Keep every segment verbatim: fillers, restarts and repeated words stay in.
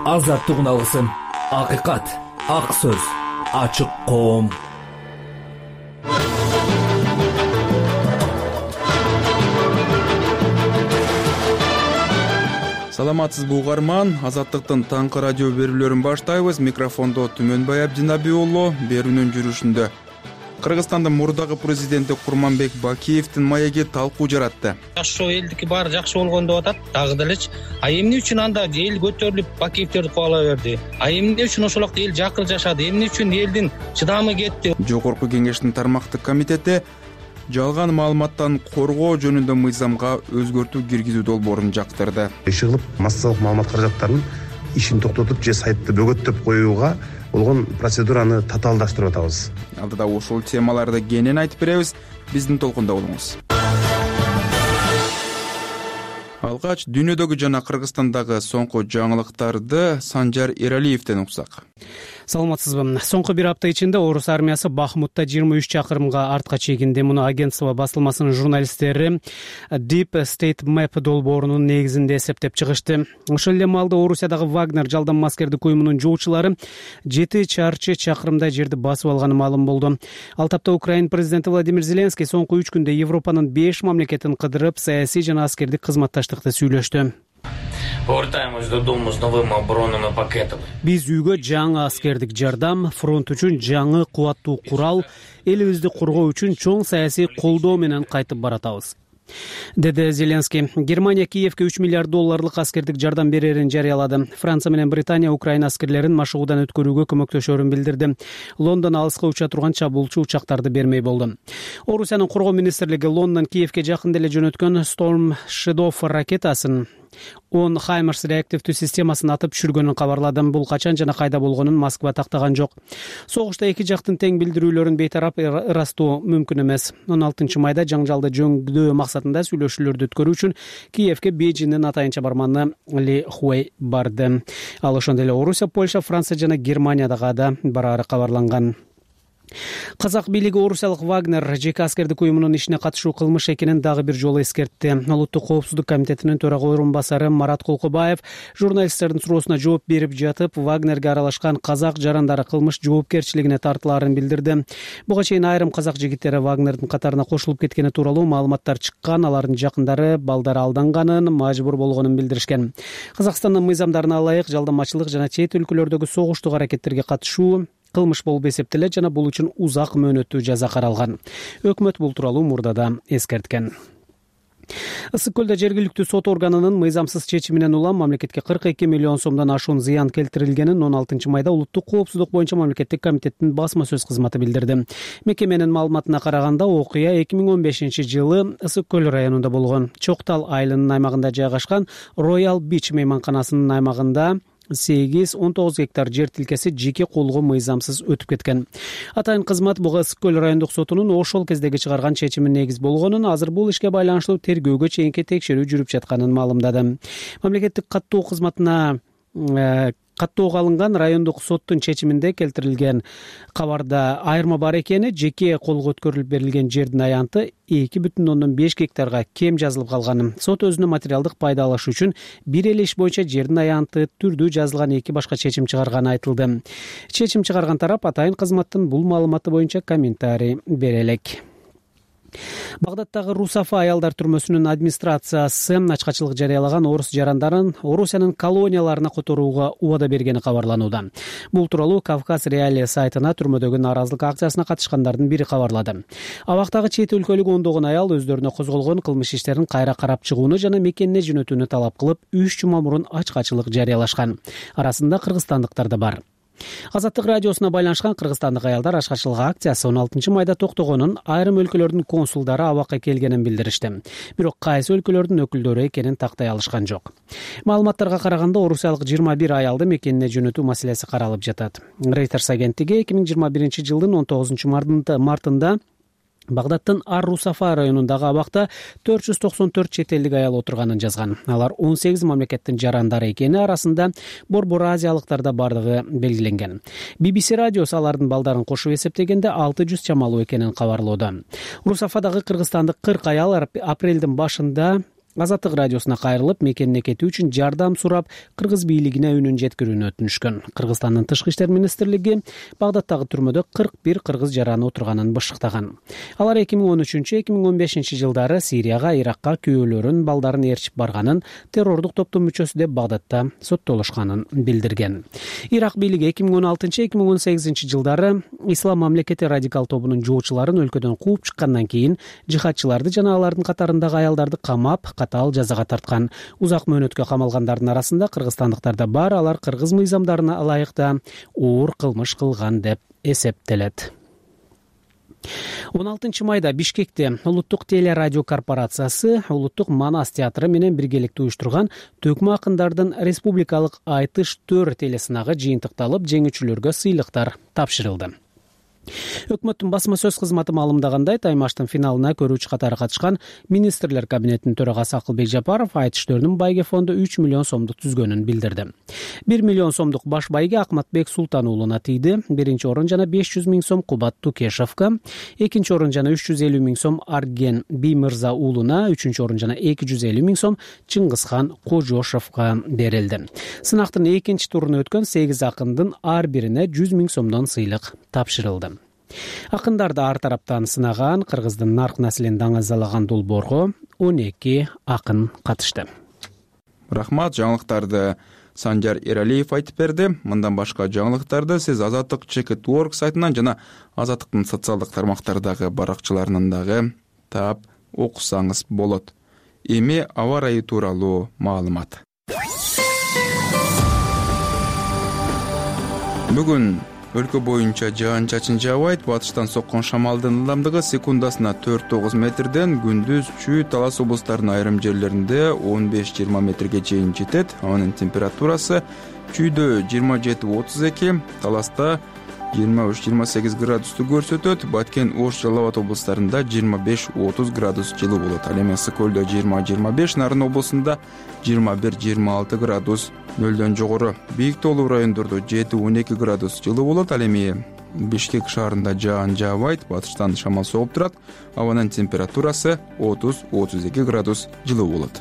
азаттыгын алгысың. Акыйкат, ак сөз, ачык коом. Саламатсызбы угарман, Азаттыктын таңкы радио берүүлөрүн баштайбыз. Микрофондо Түмөнбай Абдинаби уулу, берүүнүн жүрүшүндө. Кыргызстандын мурдагы президенти Курманбек Бакиевдин маеги талкуу жаратты. Жакшы элдики баары жакшы болгон деп атат, дагы делечи. А эмне үчүн анда эл көтөрүлүп Бакиевтерди кубала берди? А эмне үчүн ошол убакта эл жакыр жашады? Эмне үчүн элдин чыдамы кетти? Жогорку кеңештин тармактык комитети жалган маалыматтан коргоо жөнүндө мыйзамга өзгөртүү киргизүү долбоорун жактырды. Иши кылып массалык маалымат каражаттарынын ишин токтотуп же сайтты бөгөттөп коюуга болгон процедураны татаалдаштырып атабыз. Алдыда ушул темаларды кенен айтып беребиз. Биздин толкунда болуңуз. Алгач дүйнөдөгү жана Кыргызстандагы соңку жаңылыктарды Санжар Эралиевден уксак. Саламатсызбы. Соңку бир апта ичинде орус армиясы Бахмутта жыйырма үч чакырымга артка чегинди. Муну агентство басылмасынын журналисттери Deep State Map долбоорунун негизинде эсептеп чыгышты. Ошол эле маалда Орусиядагы Вагнер жалданма аскердик уюмунун жоочулары жети чарчы чакырымдай жерди басып алганы маалым болду. Ал тапта Украина президенти Владимир Зеленский соңку үч күндө Европанын беш мамлекетин кыдырып, саясий жана аскердик кызматташтыкты сүйлөштү. Повертаемся додому с новыми оборонными пакетами. Биз үйгө жаңы аскердик жардам, фронт үчүн жаңы кубаттуу курал, элибизди коргоо үчүн чоң саясий колдоо менен кайтып баратабыз, деди Зеленский. Германия Киевке үч миллиард долларлык аскердик жардам берерин жарыялады. Франция менен Британия Украина аскерлерин машыгуудан өткөрүүгө көмөктөшөрүн билдирди. Лондон алыска уча турган чабуулчу учактарды бермей болду. Орусиянын коргоо министрлиги Лондон Киевке жакын деле жөнөткөн Storm Shadow ракетасын он Хаймерс реактивдүү системасын атып түшүргөнүн кабарлады. Бул качан жана кайда болгонун Москва тактаган жок. Согушта эки жактын тең билдирүүлөрүн бейтарап ырастоо мүмкүн эмес. он алтынчы майда жаңжалды жөңдөө максатында сүйлөшүүлөрдү өткөрүү үчүн Киевке Бейжиңдин атайын чабарманы Ли Хуэй барды. Ал ошондой эле Орусия, Польша, Франция жана Германиядагы да барары кабарланган. Казак бийлиги орусиялык Вагнер жеке аскердик уюмунун ишине катышуу кылмыш экенин дагы бир жолу эскертти. Улуттук коопсуздук комитетинин төрага орун басары Марат Кулкубаев журналисттердин суроосуна жооп берип жатып, Вагнерге аралашкан казак жарандары кылмыш жоопкерчилигине тартылаарын билдирди. Буга чейин айрым казак жигиттери Вагнердин катарына кошулуп кеткени тууралуу маалыматтар чыккан, алардын жакындары балдары алданганын, мажбур болгонун билдиришкен. Казакстандын мыйзамдарына ылайык жалданмачылык жана чет өлкөлөрдөгү согуштук аракеттерге катышуу кылмыш болуп эсептелет жана бул үчүн узак мөөнөттүү жаза каралган. Өкмөт бул тууралуу мурдада эскерткен. Ысык көлдө жергиликтүү сот органынын мыйзамсыз чечиминен улам мамлекетке кырк эки миллион сомдон ашуун зыян келтирилгенин он алтынчы майда Улуттук коопсуздук боюнча мамлекеттик комитеттин басма сөз кызматы билдирди. Мекеменин маалыматына караганда, окуя эки миң он бешинчи жылы Ысык көл районунда болгон. Чоктал айылынын аймагында жайгашкан Royal Beach мейманканасынын аймагында сегиз он тогуз гектар жер тилкеси жеке колго мыйзамсыз өтүп кеткен. Атайын кызмат буга Ысык көл райондук сотунун ошол кездеги чыгарган чечими негиз болгонун, азыр бул ишке байланыштуу тергөөгө чейинки текшерүү жүрүп жатканын маалымдады. Мамлекеттик каттоо кызматына каттоого алынган райондук соттун чечиминде келтирилген кабарда айырма бар экени, жеке колго өткөрүлүп берилген жердин аянты эки бүтүн ондон беш гектарга кем жазылып калган. Сот өзүнүн материалдык пайда алыш үчүн бир эле иш боюнча жердин аянты түрдүү жазылган эки башка чечим чыгарганы айтылды. Чечим чыгарган тарап атайын кызматтын бул маалыматы боюнча комментарий бере элек. Багдадтагы Русафа аялдар түрмөсүнүн администрациясы ачкачылык жарыялаган орус жарандарын Орусиянын колонияларына которууга убада бергени кабарланууда. Бул тууралуу Кавказ Реалия сайтына түрмөдөгү нааразылык акциясына катышкандардын бири кабарлады. Абактагы чет өлкөлүк ондогон аял өздөрүнө козголгон кылмыш иштерин кайра карап чыгууну жана мекенине жөнөтүүнү талап кылып, үч жума мурун ачкачылык жарыялашкан. Арасында кыргызстандыктар да бар. Азаттык радиосуна байланышкан кыргызстандык аялдар ачкачылык акциясы он алтынчы майда токтогонун, айрым өлкөлөрдүн консулдары абакка келгенин билдиришти. Бирок кайсы өлкөлөрдүн өкүлдөрү экенин тактай алышкан жок. Маалыматтарга караганда, орусиялык жыйырма бир аялды мекенине жөнөтүү маселеси каралып жатат. Reuters агенттиги эки миң жыйырма биринчи жылдын он тогузунчу мартында Багдадтын Ар-Русафа районундагы абакта төрт жүз токсон төрт чет элдик аял отурганын жазган. Алар он сегиз мамлекеттин жарандары экени, арасында борбор азиялыктар да бардыгы белгиленген. би би си радиосу алардын балдарын кошуп эсептегенде алты жүз чамалуу экенин кабарлоодо. Русафадагы кыргызстандык кырк аял апрелдин башында Азаттык радиосуна кайрылып, мекенине кетүү үчүн жардам сурап, кыргыз бийлигине үнүн жеткирүүнү өтүнүшкөн. Кыргызстандын тышкы иштер министрлиги Багдадтагы түрмөдө кырк бир кыргыз жараны отурганын бышыктаган. Алар эки миң он үчүнчү эки миң он бешинчи жылдары Сирияга, Иракка күйөөлөрүн, балдарын ээрчип барганын, террордук топтун мүчөсү деп Багдадта соттолушканын билдирген. Ирак бийлиги эки миң он алтынчы эки миң он сегизинчи жылдары Ислам мамлекети радикал тобунун жоочуларын өлкөдөн кууп чыккандан кийин жихадчыларды жана алардын катарындагы аялдарды камап, катаал жазага тарткан. Узак мөөнөткө камалгандардын арасында кыргызстандыктар да бар. Алар кыргыз мыйзамдарына ылайыкта оор кылмыш кылган деп эсептелет. он алтынчы майда Бишкекте Улуттук телерадио корпорациясы Улуттук Манас театры менен биргеликте уюштурган Төкмө акындардын республикалык айтыш төр телесынагы жыйынтыкталып, жеңүүчүлөргө сыйлыктар тапшырылды. Өкмөттүн басма сөз кызматы маалымдагандай, таймаштын финалына көрүүчү катары катышкан министрлер кабинетинин төрагасы Акылбек Жапаров айтыш төрүнүн байге фонду үч миллион сомдук түзгөнүн билдирди. бир миллион сомдук баш байге Акматбек Султан уулуна тийди. Биринчи орун жана беш жүз миң сом Кубат Тукешевка, экинчи орун жана үч жүз элүү миң сом Арген Биймырза уулуна, үчүнчү орун жана эки жүз элүү миң сом Чыңгызхан Кожошевка берилди. Сынактын экинчи туруна өткөн сегиз акындын ар бирине жүз миң сомдон сыйлык тапшырылды. Акындарды ар тараптан сынаган, кыргыздын нарк наслин даңазалаган долбоорго он эки акын катышты. Рахмат, жаңылыктарды Санжар Эралиев айтып берди. Мындан башка жаңылыктарды сиз Азаттык чекит точка орг сайтынан жана Азаттыктын социалдык тармактардагы баракчаларынан дагы таап окусаңыз болот. Эми аба ырайы тууралуу маалымат. Бүгүн өлкө боюнча жаан-чачын жаабайт. Батыштан соккон шамалдын ылдамдыгы секундасына төрт тогуз метрден, күндүз Чүй, Талас облустарынын айрым жерлеринде он беш жыйырма метрге чейин жетет. Анын температурасы Чүйдө жыйырма жети отуз эки, Таласта жыйырма үч жыйырма сегиз градусту көрсөтөт. Баткен, Ош, Жалал Абад облустарында жыйырма беш отуз градус жылуу болот. Ал эми Ысык көлдө жыйырма жыйырма беш, Нарын облусунда жыйырма бир жыйырма алты градус нөлдөн жогору. Бийик тоолуу райондордо жети он эки градус жылуу болот. Ал эми Бишкек шаарында жаан жаабайт, батыштан шамал согуп турат. Абанын температурасы отуз отуз эки градус жылуу болот.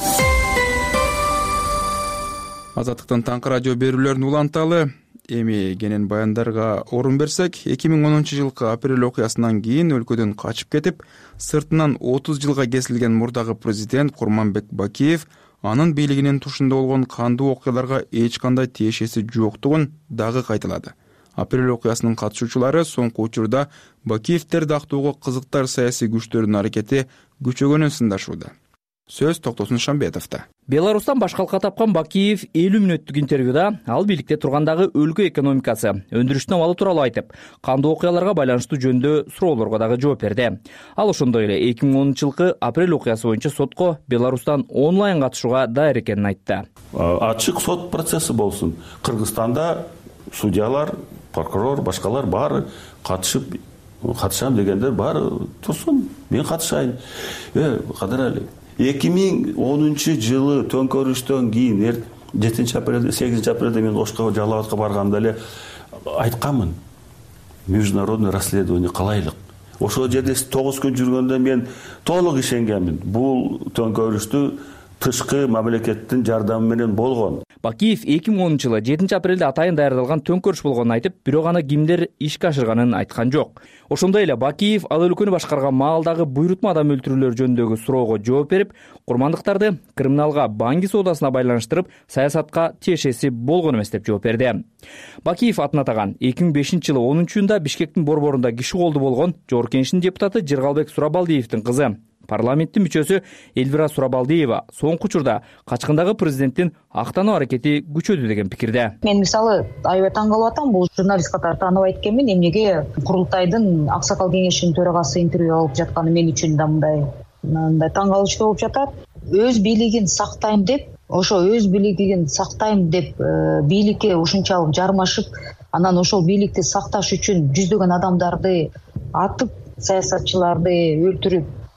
Азаттыктын таңкы радио берүүлөрүн уланталы. Эми кенен баяндарга орун берсек, эки миң онунчу жылкы апрель окуясынан кийин өлкөдөн качып кетип, сыртынан отуз жылга кесилген мурдагы президент Курманбек Бакиев анын бийлигинин тушунда болгон кандуу окуяларга эч кандай тиешеси жоктугун дагы кайталады. Апрель окуясынын катышуучулары соңку учурда Бакиевтерди актоого кызыктар саясий күчтөрдүн аракети күчөгөнүн сындашууда. Сөз Токтосун Шамбетовдо. Беларустан баш калка тапкан Бакиев элүү мүнөттүк интервьюда ал бийликте тургандагы өлкө экономикасы, өндүрүштүн абалы тууралуу айтып, кандуу окуяларга байланыштуу жөнүндө суроолорго дагы жооп берди. Ал ошондой эле эки миң онунчу жылкы апрель окуясы боюнча сотко Беларустан онлайн катышууга даяр экенин айтты. Ачык сот процесси болсун. Кыргызстанда судьялар, прокурор, башкалар баары катышып, катышам дегендер баары турсун. Мен катышайын. Э, кадырали. эки миң онунчу жылы төңкөрүштөн кийин жетинчи апрелде, сегизинчи апрелде мен Ошко, Жалал Абадка барганда эле айтканмын. Международный расследование кылайлык. Ошол жерде тогуз күн жүргөндө мен толук ишенгенмин. Бул төңкөрүштү тышкы мамлекеттин жардамы менен болгон. Бакиев эки миң онунчу жылы жетинчи апрелде атайын даярдалган төңкөрүш болгонун айтып, бирок аны кимдер ишке ашырганын айткан жок. Ошондой эле Бакиев ал өлкөнү башкарган маалдагы буйрутма адам өлтүрүүлөр жөнүндөгү суроого жооп берип, курмандыктарды криминалга, банги соодасына байланыштырып, саясатка тиешеси болгон эмес деп жооп берди. Бакиев атын атаган эки миң бешинчи жылы онунчу июнда Бишкектин борборунда киши колду болгон Жогорку Кеңештин депутаты Жыргалбек Сурабалдиевдин кызы, парламенттин мүчөсү Эльвира Сурабалдиева соңку учурда качкындагы президенттин актануу аракети күчөдү деген пикирде. Мен мисалы аябай таң калып атам, бул журналист катары тааныбайт экенмин. Эмнеге курултайдын аксакал кеңешинин төрагасы интервью алып жатканы мен үчүн да мындай мындай таң калыштуу болуп жатат. Өз бийлигин сактайм деп, ошо өз бийлигин сактайм деп бийликке ушунчалык жармашып, анан ошол бийликти сакташ үчүн жүздөгөн адамдарды атып, саясатчыларды өлтүрүп,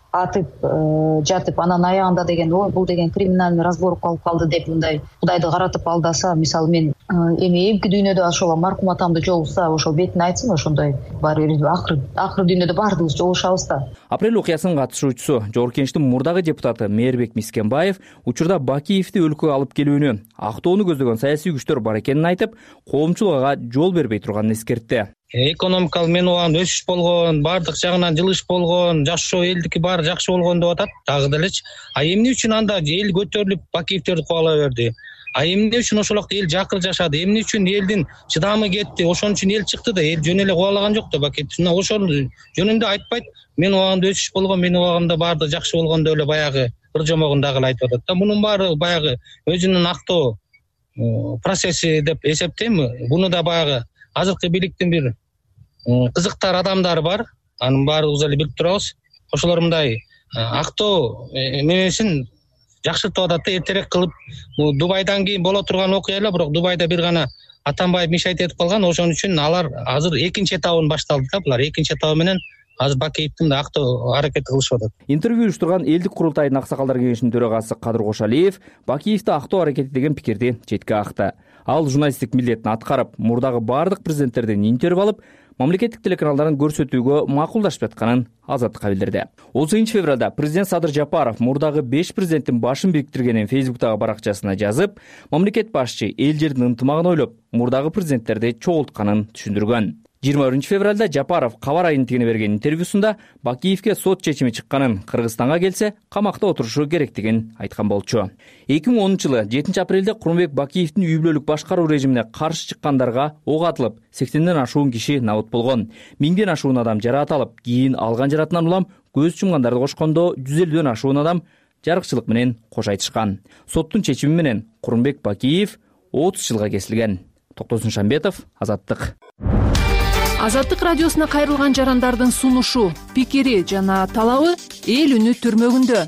атып жатып анан аягында деген ой бул деген криминальный разборка алып калды деп мындай Кудайды каратып алдаса, мисалы мен эми эмки дүйнөдө ошол маркум атамды жолукса ошол бетине айтсын, ошондой баары бир акыры акыры дүйнөдө баардыгыбыз жолугушабыз да. Апрель окуясынын катышуучусу Жогорку Кеңештин мурдагы депутаты Мээрбек Мискенбаев учурда Бакиевди өлкөгө алып келүүнү, актоону көздөгөн саясий күчтөр бар экенин айтып, коомчулук ага жол бербей турганын эскертти. Экономикалык мен убагында өсүш болгон, баардык жагынан жылыш болгон, жашоо элдики баары жакшы болгон деп атат, дагы делечи. А эмне үчүн анда эл көтөрүлүп Бакиевтерди кубала берди? А эмне үчүн ошол убакта эл жакыр жашады? Эмне үчүн элдин чыдамы кетти? Ошон үчүн эл чыкты да, эл жөн эле кубалаган жок да Бакиевди. Ошол жөнүндө айтпайт. Мен убагында өсүш болгон, мен убагында баардык жакшы болгон деп эле баягы ыр жомогун дагы айтып атат да. Мунун баары баягы өзүнүн актоо процесси деп эсептейм. Буну да баягы азыркы бийликтин бир кызыктар адамдары бар. Анын баарыбыз эле билип турабыз. Ошолор мындай актоо менесин жакшыртып атат да, эртерээк кылып. Бул Дубайдан кийин боло турган окуя эле, бирок Дубайда бир гана Атамбаев мешайт этип калган. Ошон үчүн алар азыр экинчи этабын башталды да. Булар экинчи этабы менен азыр Бакиевдин актоо аракети кылышып атат. Интервью уюштурган элдик курултайдын аксакалдар кеңешинин төрагасы Кадыр Кошалиев Бакиевди актоо аракети деген пикирди четке акты. Ал журналисттик милдетин аткарып, мурдагы баардык президенттерден интервью алып, мамлекеттик телеканалдарын көрсөтүүгө макулдашып жатканын Азаттыкка билдирди. отуз сегизинчи февралда президент Садыр Жапаров мурдагы беш президенттин башын бириктиргенин Фейсбуктагы баракчасына жазып, мамлекет башчы эл жердин ынтымагын ойлоп, мурдагы президенттерди чогултканын түшүндүргөн. жыйырма биринчи февралда Жапаров Кабар агенттигине берген интервьюсунда Бакиевге сот чечими чыкканын, Кыргызстанга келсе камакта отурушу керектигин айткан болчу. эки миң онунчу жылы жетинчи апрелде Курманбек Бакиевдин үй бүлөлүк башкаруу режимине каршы чыккандарга ок атылып, сексенден ашуун киши набыт болгон. Миңден ашуун адам жараат алып, кийин алган жараатынан улам көз жумгандарды кошкондо жүз элүүдөн ашуун адам жарыкчылык менен кош айтышкан. Соттун чечими менен Курманбек Бакиев отуз жылга кесилген. Токтосун Шамбетов, Азаттык. Азаттык радиосуна кайрылган жарандардын сунушу, пикири жана талабы эл үнү түрмөгүндө.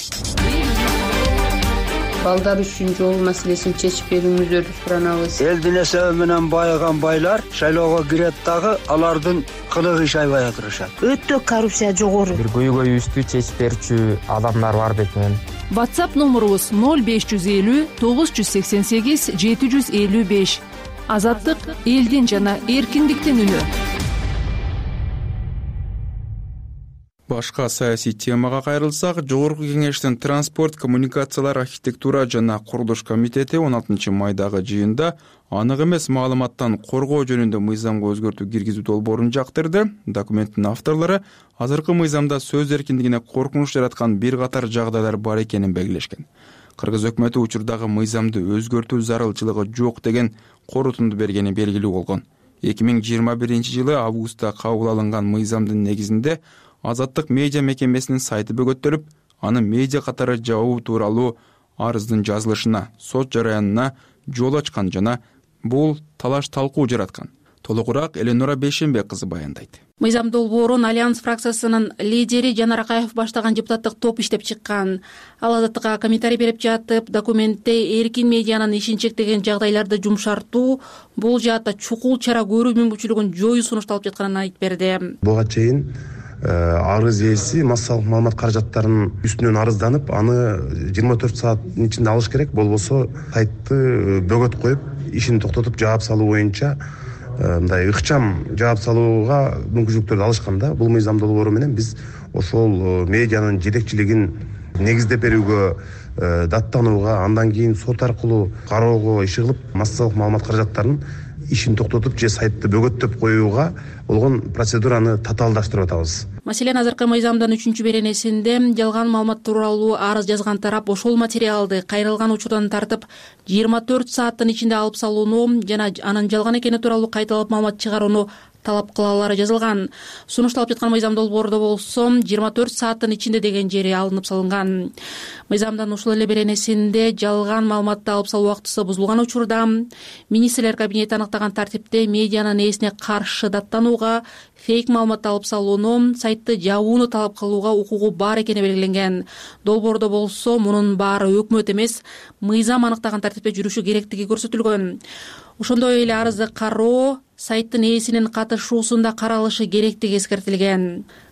Балдар үчүн жол маселесин чечип берүүңүздөрдү суранабыз. Элдин эсеби менен байыган байлар шайлоого кирет дагы алардын кылыгы иш аябай атырышат. Өтө коррупция жогору. Бир көйгөйүбүздү чечип берүүчү адамдар бар бекен. WhatsApp номурубуз ноль беш жүз элүү тогуз жүз сексен сегиз жети жүз элүү беш. Азаттык элдин жана эркиндиктин үнү. Башка саясий темага кайрылсак, Жогорку Кеңештин транспорт, коммуникациялар, архитектура жана курулуш комитети он алтынчы майдагы жыйында анык эмес маалыматтан коргоо жөнүндө мыйзамга өзгөртүү киргизүү долбоорун жактырды. Документтин авторлору азыркы мыйзамда сөз эркиндигине коркунуч жараткан бир катар жагдайлар бар экенин белгилешкен. Кыргыз өкмөтү учурдагы мыйзамды өзгөртүү зарылчылыгы жок деген корутунду бергени белгилүү болгон. эки миң жыйырма биринчи жылы августта кабыл алынган мыйзамдын негизинде Азаттык медиа мекемесинин сайты бөгөттөлүп, анын медиа катары жабуу тууралуу арыздын жазылышына, сот жараянына жол ачкан жана бул талаш талкуу жараткан. Толугураак Эленора Бейшенбек кызы баяндайт. Мыйзам долбоорун Альянс фракциясынын лидери Жанар Акаев баштаган депутаттык топ иштеп чыккан. Ал Азаттыкка комментарий берип жатып, документте эркин медианын ишин чектеген жагдайларды жумшартуу, бул жаатта чукул чара көрүү мүмкүнчүлүгүн жоюу сунушталып жатканын айтып берди. Буга чейин арыз ээси массалык маалымат каражаттарынын үстүнөн арызданып, аны жыйырма төрт сааттын ичинде алыш керек, болбосо сайтты бөгөт коюп, ишин токтотуп жаап салуу боюнча мындай ыкчам жаап салууга мүмкүнчүлүктөрдү алышкан да. Бул мыйзам долбоору менен биз ошол медианын жетекчилигин негиздеп берүүгө, даттанууга, андан кийин сот аркылуу кароого иши кылып, массалык маалымат каражаттарынын ишин токтотуп же сайтты бөгөттөп коюуга болгон процедураны татаалдаштырып атабыз. Маселен, азыркы мыйзамдын үчүнчү беренесинде жалган маалымат тууралуу арыз жазган тарап ошол материалды кайрылган учурдан тартып жыйырма төрт сааттын ичинде алып салууну жана анын жалган экени тууралуу кайталап маалымат чыгарууну талап кылалары жазылган. Сунушталып жаткан мыйзам долбоордо болсо жыйырма төрт сааттын ичинде деген жери алынып салынган. Мыйзамдын ушул эле беренесинде жалган маалыматты алып салуу убактысы бузулган учурда министрлер кабинети аныктаган тартипте медианын ээсине каршы даттанууга, фейк маалыматты алып салууну, сайтты жабууну талап кылууга укугу бар экени белгиленген. Долбоордо болсо мунун баары өкмөт эмес, мыйзам аныктаган тартипте жүрүшү керектиги көрсөтүлгөн. Ошондой эле арызды кароо сайттын ээсинин катышуусунда каралышы керектиги эскертилген.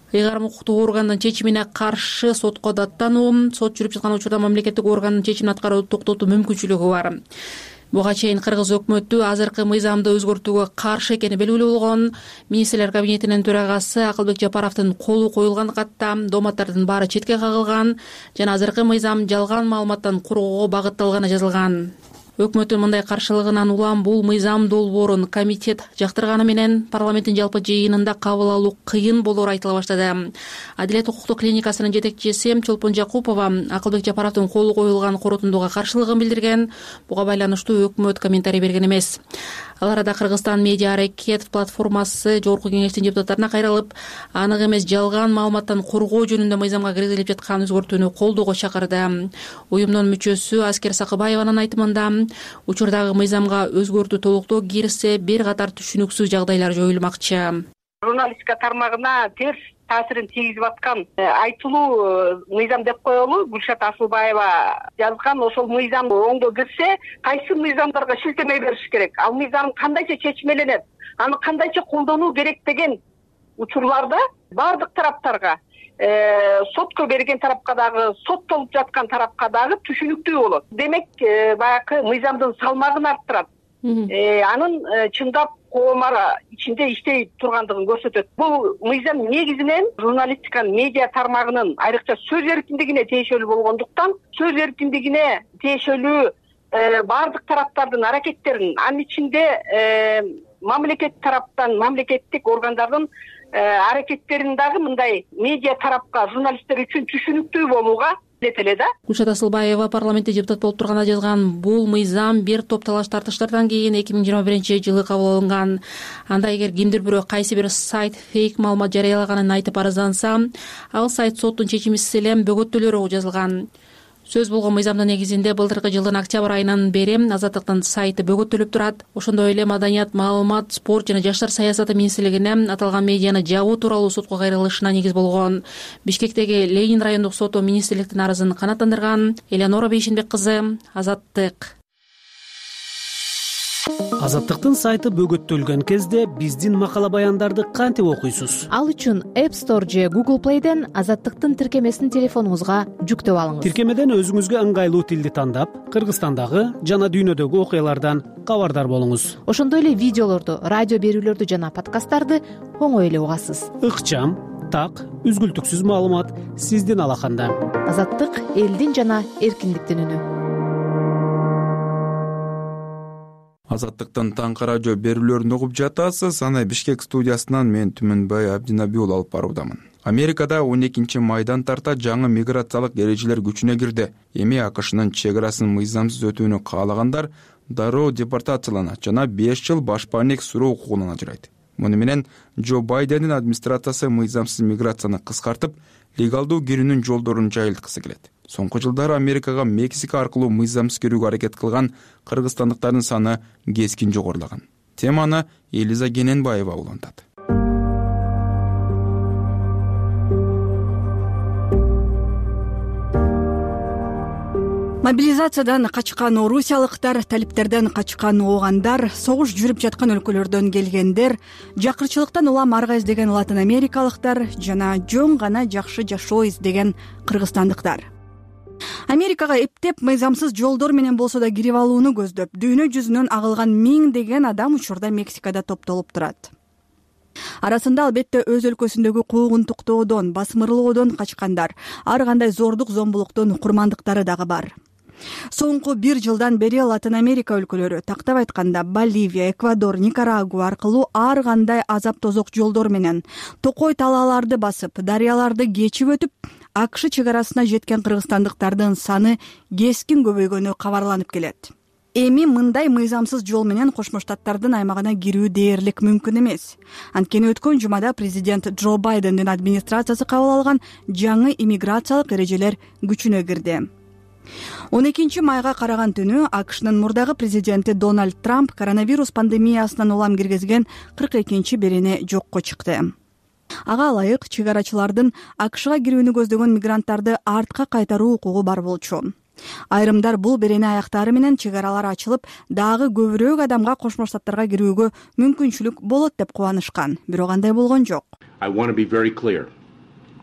ыйгарым укуктук органдын чечимине каршы сотко даттануу, сот жүрүп жаткан учурда мамлекеттик органдын чечимин аткарууну токтотуу мүмкүнчүлүгү бар. Буга чейин кыргыз өкмөтү азыркы мыйзамды өзгөртүүгө каршы экени белгилүү болгон. Министрлер кабинетинин төрагасы Акылбек Жапаровдун колу коюлган катта дооматтардын баары четке кагылган жана азыркы мыйзам жалган маалыматтан коргоого багытталганы жазылган. Өкмөттүн мындай каршылыгынан улам бул мыйзам долбоорун комитет жактырганы менен парламенттин жалпы жыйынында кабыл алуу кыйын болоору айтыла баштады. Адилет укуктук клиникасынын жетекчиси Чолпон Жакупова Акылбек Жапаровдун колу коюлган корутундуга каршылыгын билдирген. Буга байланыштуу өкмөт комментарий берген эмес. Ал арада Кыргызстан медиа аракет платформасы жогорку кеңештин депутаттарына кайрылып, анык эмес жалган маалыматтан коргоо жөнүндө мыйзамга киргизилип жаткан өзгөртүүнү колдоого чакырды. Уюмдун мүчөсү Аскер Сакыбаеванын айтымында, учурдагы мыйзамга өзгөртүү толуктоо кирсе, бир катар түшүнүксүз жагдайлар жоюлмакчы. Журналистика тармагына терс таасирин тийгизип аткан айтылуу мыйзам деп коелу. Гүлшат Асылбаева жазган ошол мыйзам оңдо кирсе, кайсы мыйзамдарга шилтеме бериш керек, ал мыйзам кандайча чечмеленет, аны кандайча колдонуу керек деген учурларда бардык тараптарга, сотко берген тарапка дагы, соттолуп жаткан тарапка дагы түшүнүктүү болот. Демек, баягы мыйзамдын салмагын арттырат. Анын чындап коомара ичинде иштей тургандыгын көрсөтөт. Бул мыйзам негизинен журналистиканын, медиа тармагынын айрыкча сөз эркиндигине тиешелүү болгондуктан, сөз эркиндигине тиешелүү бардык тараптардын аракеттерин, анын ичинде мамлекет тараптан, мамлекеттик органдардын аракеттерин дагы мындай медиа тарапка, журналисттер үчүн түшүнүктүү болууга эле да. Гүлшат Асылбаева парламентте депутат болуп турганда жазган, бул мыйзам бир топ талаш тартыштардан кийин эки миң жыйырма биринчи жылы кабыл алынган. Анда эгер кимдир бирөө кайсы бир сайт фейк маалымат жарыялаганын айтып арызданса, ал сайт соттун чечимисиз эле бөгөттөлөрү жазылган. Сөз болгон мыйзамдын негизинде былтыркы жылдын октябрь айынан бери Азаттыктын сайты бөгөттөлүп турат. Ошондой эле Маданият, маалымат, спорт жана жаштар саясаты министрлигине аталган медианы жабуу тууралуу сотко кайрылышына негиз болгон. Бишкектеги Ленин райондук соту министрликтин арызын канааттандырган. Элеонора Бейшенбек кызы, Азаттык. Азаттыктын сайты бөгөттөлгөн кезде биздин макала баяндарды кантип окуйсуз? Ал үчүн App Store же Google Play'ден Азаттыктын тиркемесин телефонуңузга жүктөп алыңыз. Тиркемеден өзүңүзгө ыңгайлуу тилди тандап, Кыргызстандагы жана дүйнөдөгү окуялардан кабардар болуңуз. Ошондой эле видеолорду, радио берүүлөрдү жана подкасттарды оңой эле угасыз. Ыкчам, так, үзгүлтүксүз маалымат сиздин алаканда. Азаттык элдин жана эркиндиктин үнү. Азаттыктын таңкы радио берүүлөрүн угуп жатасыз. Аны Бишкек студиясынан мен Түмөнбай Абдинабиул алып баруудамын. Америкада он экинчи майдан тарта жаңы миграциялык эрежелер күчүнө кирди. Эми АКШнын чек арасын мыйзамсыз өтүүнү каалагандар дароо депортацияланат жана беш жыл башпаанек суроо укугунан ажырайт. Муну менен Джо Байдендин администрациясы мыйзамсыз миграцияны кыскартып, легалдуу кирүүнүн жолдорун жайылткысы келет. Соңку жылдары Америкага Мексика аркылуу мыйзамсыз кирүүгө аракет кылган кыргызстандыктардын саны кескин жогорулаган. Теманы Элиза Кененбаева улантат. Мобилизациядан качкан орусиялыктар, талиптерден качкан оогандар, согуш жүрүп жаткан өлкөлөрдөн келгендер, жакырчылыктан улам арга издеген латын америкалыктар жана жөн гана жакшы жашоо издеген кыргызстандыктар. Америкага эптеп мыйзамсыз жолдор менен болсо да кирип алууну көздөп, дүйнө жүзүнөн агылган миңдеген адам учурда Мексикада топтолуп турат. Арасында албетте өз өлкөсүндөгү куугунтуктоодон, басмырлоодон качкандар, ар кандай зордук зомбулуктун курмандыктары дагы бар. Соңку бир жылдан бери Латын Америка өлкөлөрү, тактап айтканда Боливия, Эквадор, Никарагуа аркылуу ар кандай азап тозок жолдор менен токой талааларды басып, дарыяларды кечип өтүп, АКШ чек арасына жеткен кыргызстандыктардын саны кескин көбөйгөнү кабарланып келет. Эми мындай мыйзамсыз жол менен Кошмо Штаттардын аймагына кирүү дээрлик мүмкүн эмес. Анткени өткөн жумада президент Джо Байдендин администрациясы кабыл алган жаңы иммиграциялык эрежелер күчүнө кирди. он экинчи майга караган түнү АКШнын мурдагы президенти Дональд Трамп коронавирус пандемиясынан улам киргизген кырк экинчи берени жокко чыкты. Ага ылайык чек арачылардын АКШга кирүүнү көздөгөн мигранттарды артка кайтаруу укугу бар болчу. Айрымдар бул берени аяктары менен чек аралар ачылып, дагы көбүрөөк адамга Кошмо Штаттарга кирүүгө мүмкүнчүлүк болот деп кубанышкан. Бирок андай болгон жок.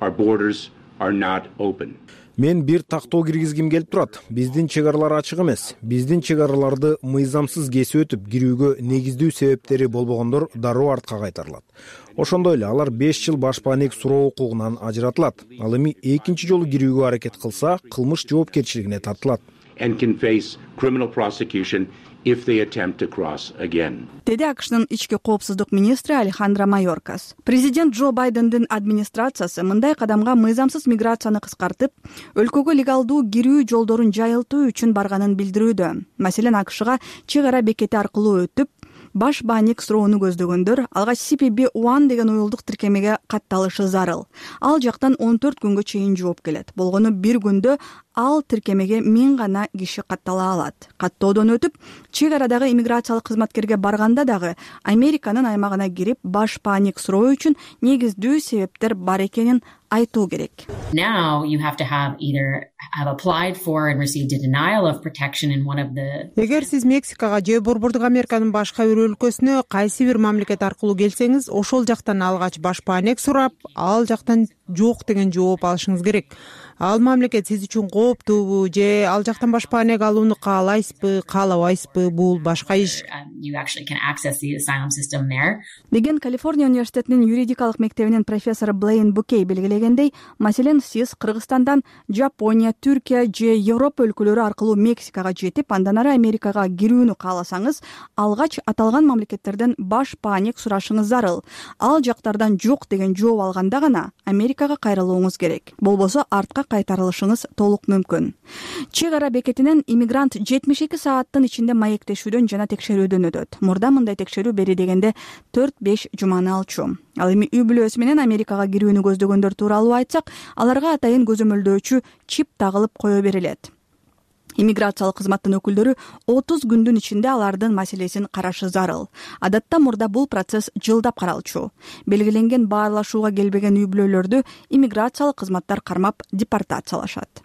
our borders are not open. Мен бир тактоо киргизгим келип турат. Биздин чек аралар ачык эмес. Биздин чек араларды мыйзамсыз кесип өтүп кирүүгө негиздүү себептери болбогондор дароо артка кайтарылат. Ошондой эле алар беш жыл башпаанек суроо укугунан ажыратылат. Ал эми экинчи жолу кирүүгө аракет кылса, кылмыш жоопкерчилигине тартылат. And can face criminal prosecution if they attempt to cross again. Деди АКШнын ички коопсуздук министри Алехандро Майоркас. Президент Джо Байдендин администрациясы мындай кадамга мыйзамсыз миграцияны кыскартып, өлкөгө легалдуу кирүү жолдорун жайылтуу үчүн барганын билдирүүдө. Маселен, АКШга чек ара бекети аркылуу өтүп, баш бааник суроону көздөгөндөр алгач си пи би один деген уюлдук тиркемеге катталышы зарыл. Ал жактан он төрт күнгө чейин жооп келет. Болгону бир күндө ал тиркемеге миң гана киши каттала алат. Каттоодон өтүп, чек арадагы иммиграциялык кызматкерге барганда дагы Американын аймагына кирип, баш бааник суроо үчүн негиздүү себептер бар экенин айтуу керек. Now you have to have either have applied for and received a denial of protection in one of the. Эгер сиз Мексикага же Борбордук Американын башка бир өлкөсүнө кайсы бир мамлекет аркылуу келсеңиз, ошол жактан алгач баш бааник сурап, ал жактан жок деген жооп алышыңыз керек. Ал мамлекет сиз үчүн кооптуубу же ал жактан баш бааник алууну каалайсызбы, каалабайсызбы, бул башка иш. You actually can access the asylum system there. Деген Калифорния университетинин юридикалык мектебинин профессору Блейн Букей белгилегендей, маселен, сиз Кыргызстандан Жапония, Түркия же Европа өлкөлөрү аркылуу Мексикага жетип, андан ары Америкага кирүүнү кааласаңыз, алгач аталган мамлекеттерден баш бааник сурашыңыз зарыл. Ал жактардан жок деген жооп алганда гана Америкага кайрылууңуз керек. Болбосо артка кайтарылышыңыз толук мүмкүн. Чек ара бекетинен иммигрант жетимиш эки сааттын ичинде маектешүүдөн жана текшерүүдөн өтөт. Мурда мындай текшерүү бери дегенде төрт беш жуманы алчу. Ал эми үй бүлөсү менен Америкага кирүүнү көздөгөндөр тууралуу айтсак, аларга атайын көзөмөлдөөчү чип тагылып кое берилет. Иммиграциялык кызматтын өкүлдөрү отуз күндүн ичинде алардын маселесин карашы зарыл. Адатта мурда бул процесс жылдап каралчу. Белгиленген баарлашууга келбеген үй бүлөлөрдү иммиграциялык кызматтар кармап депортациялашат.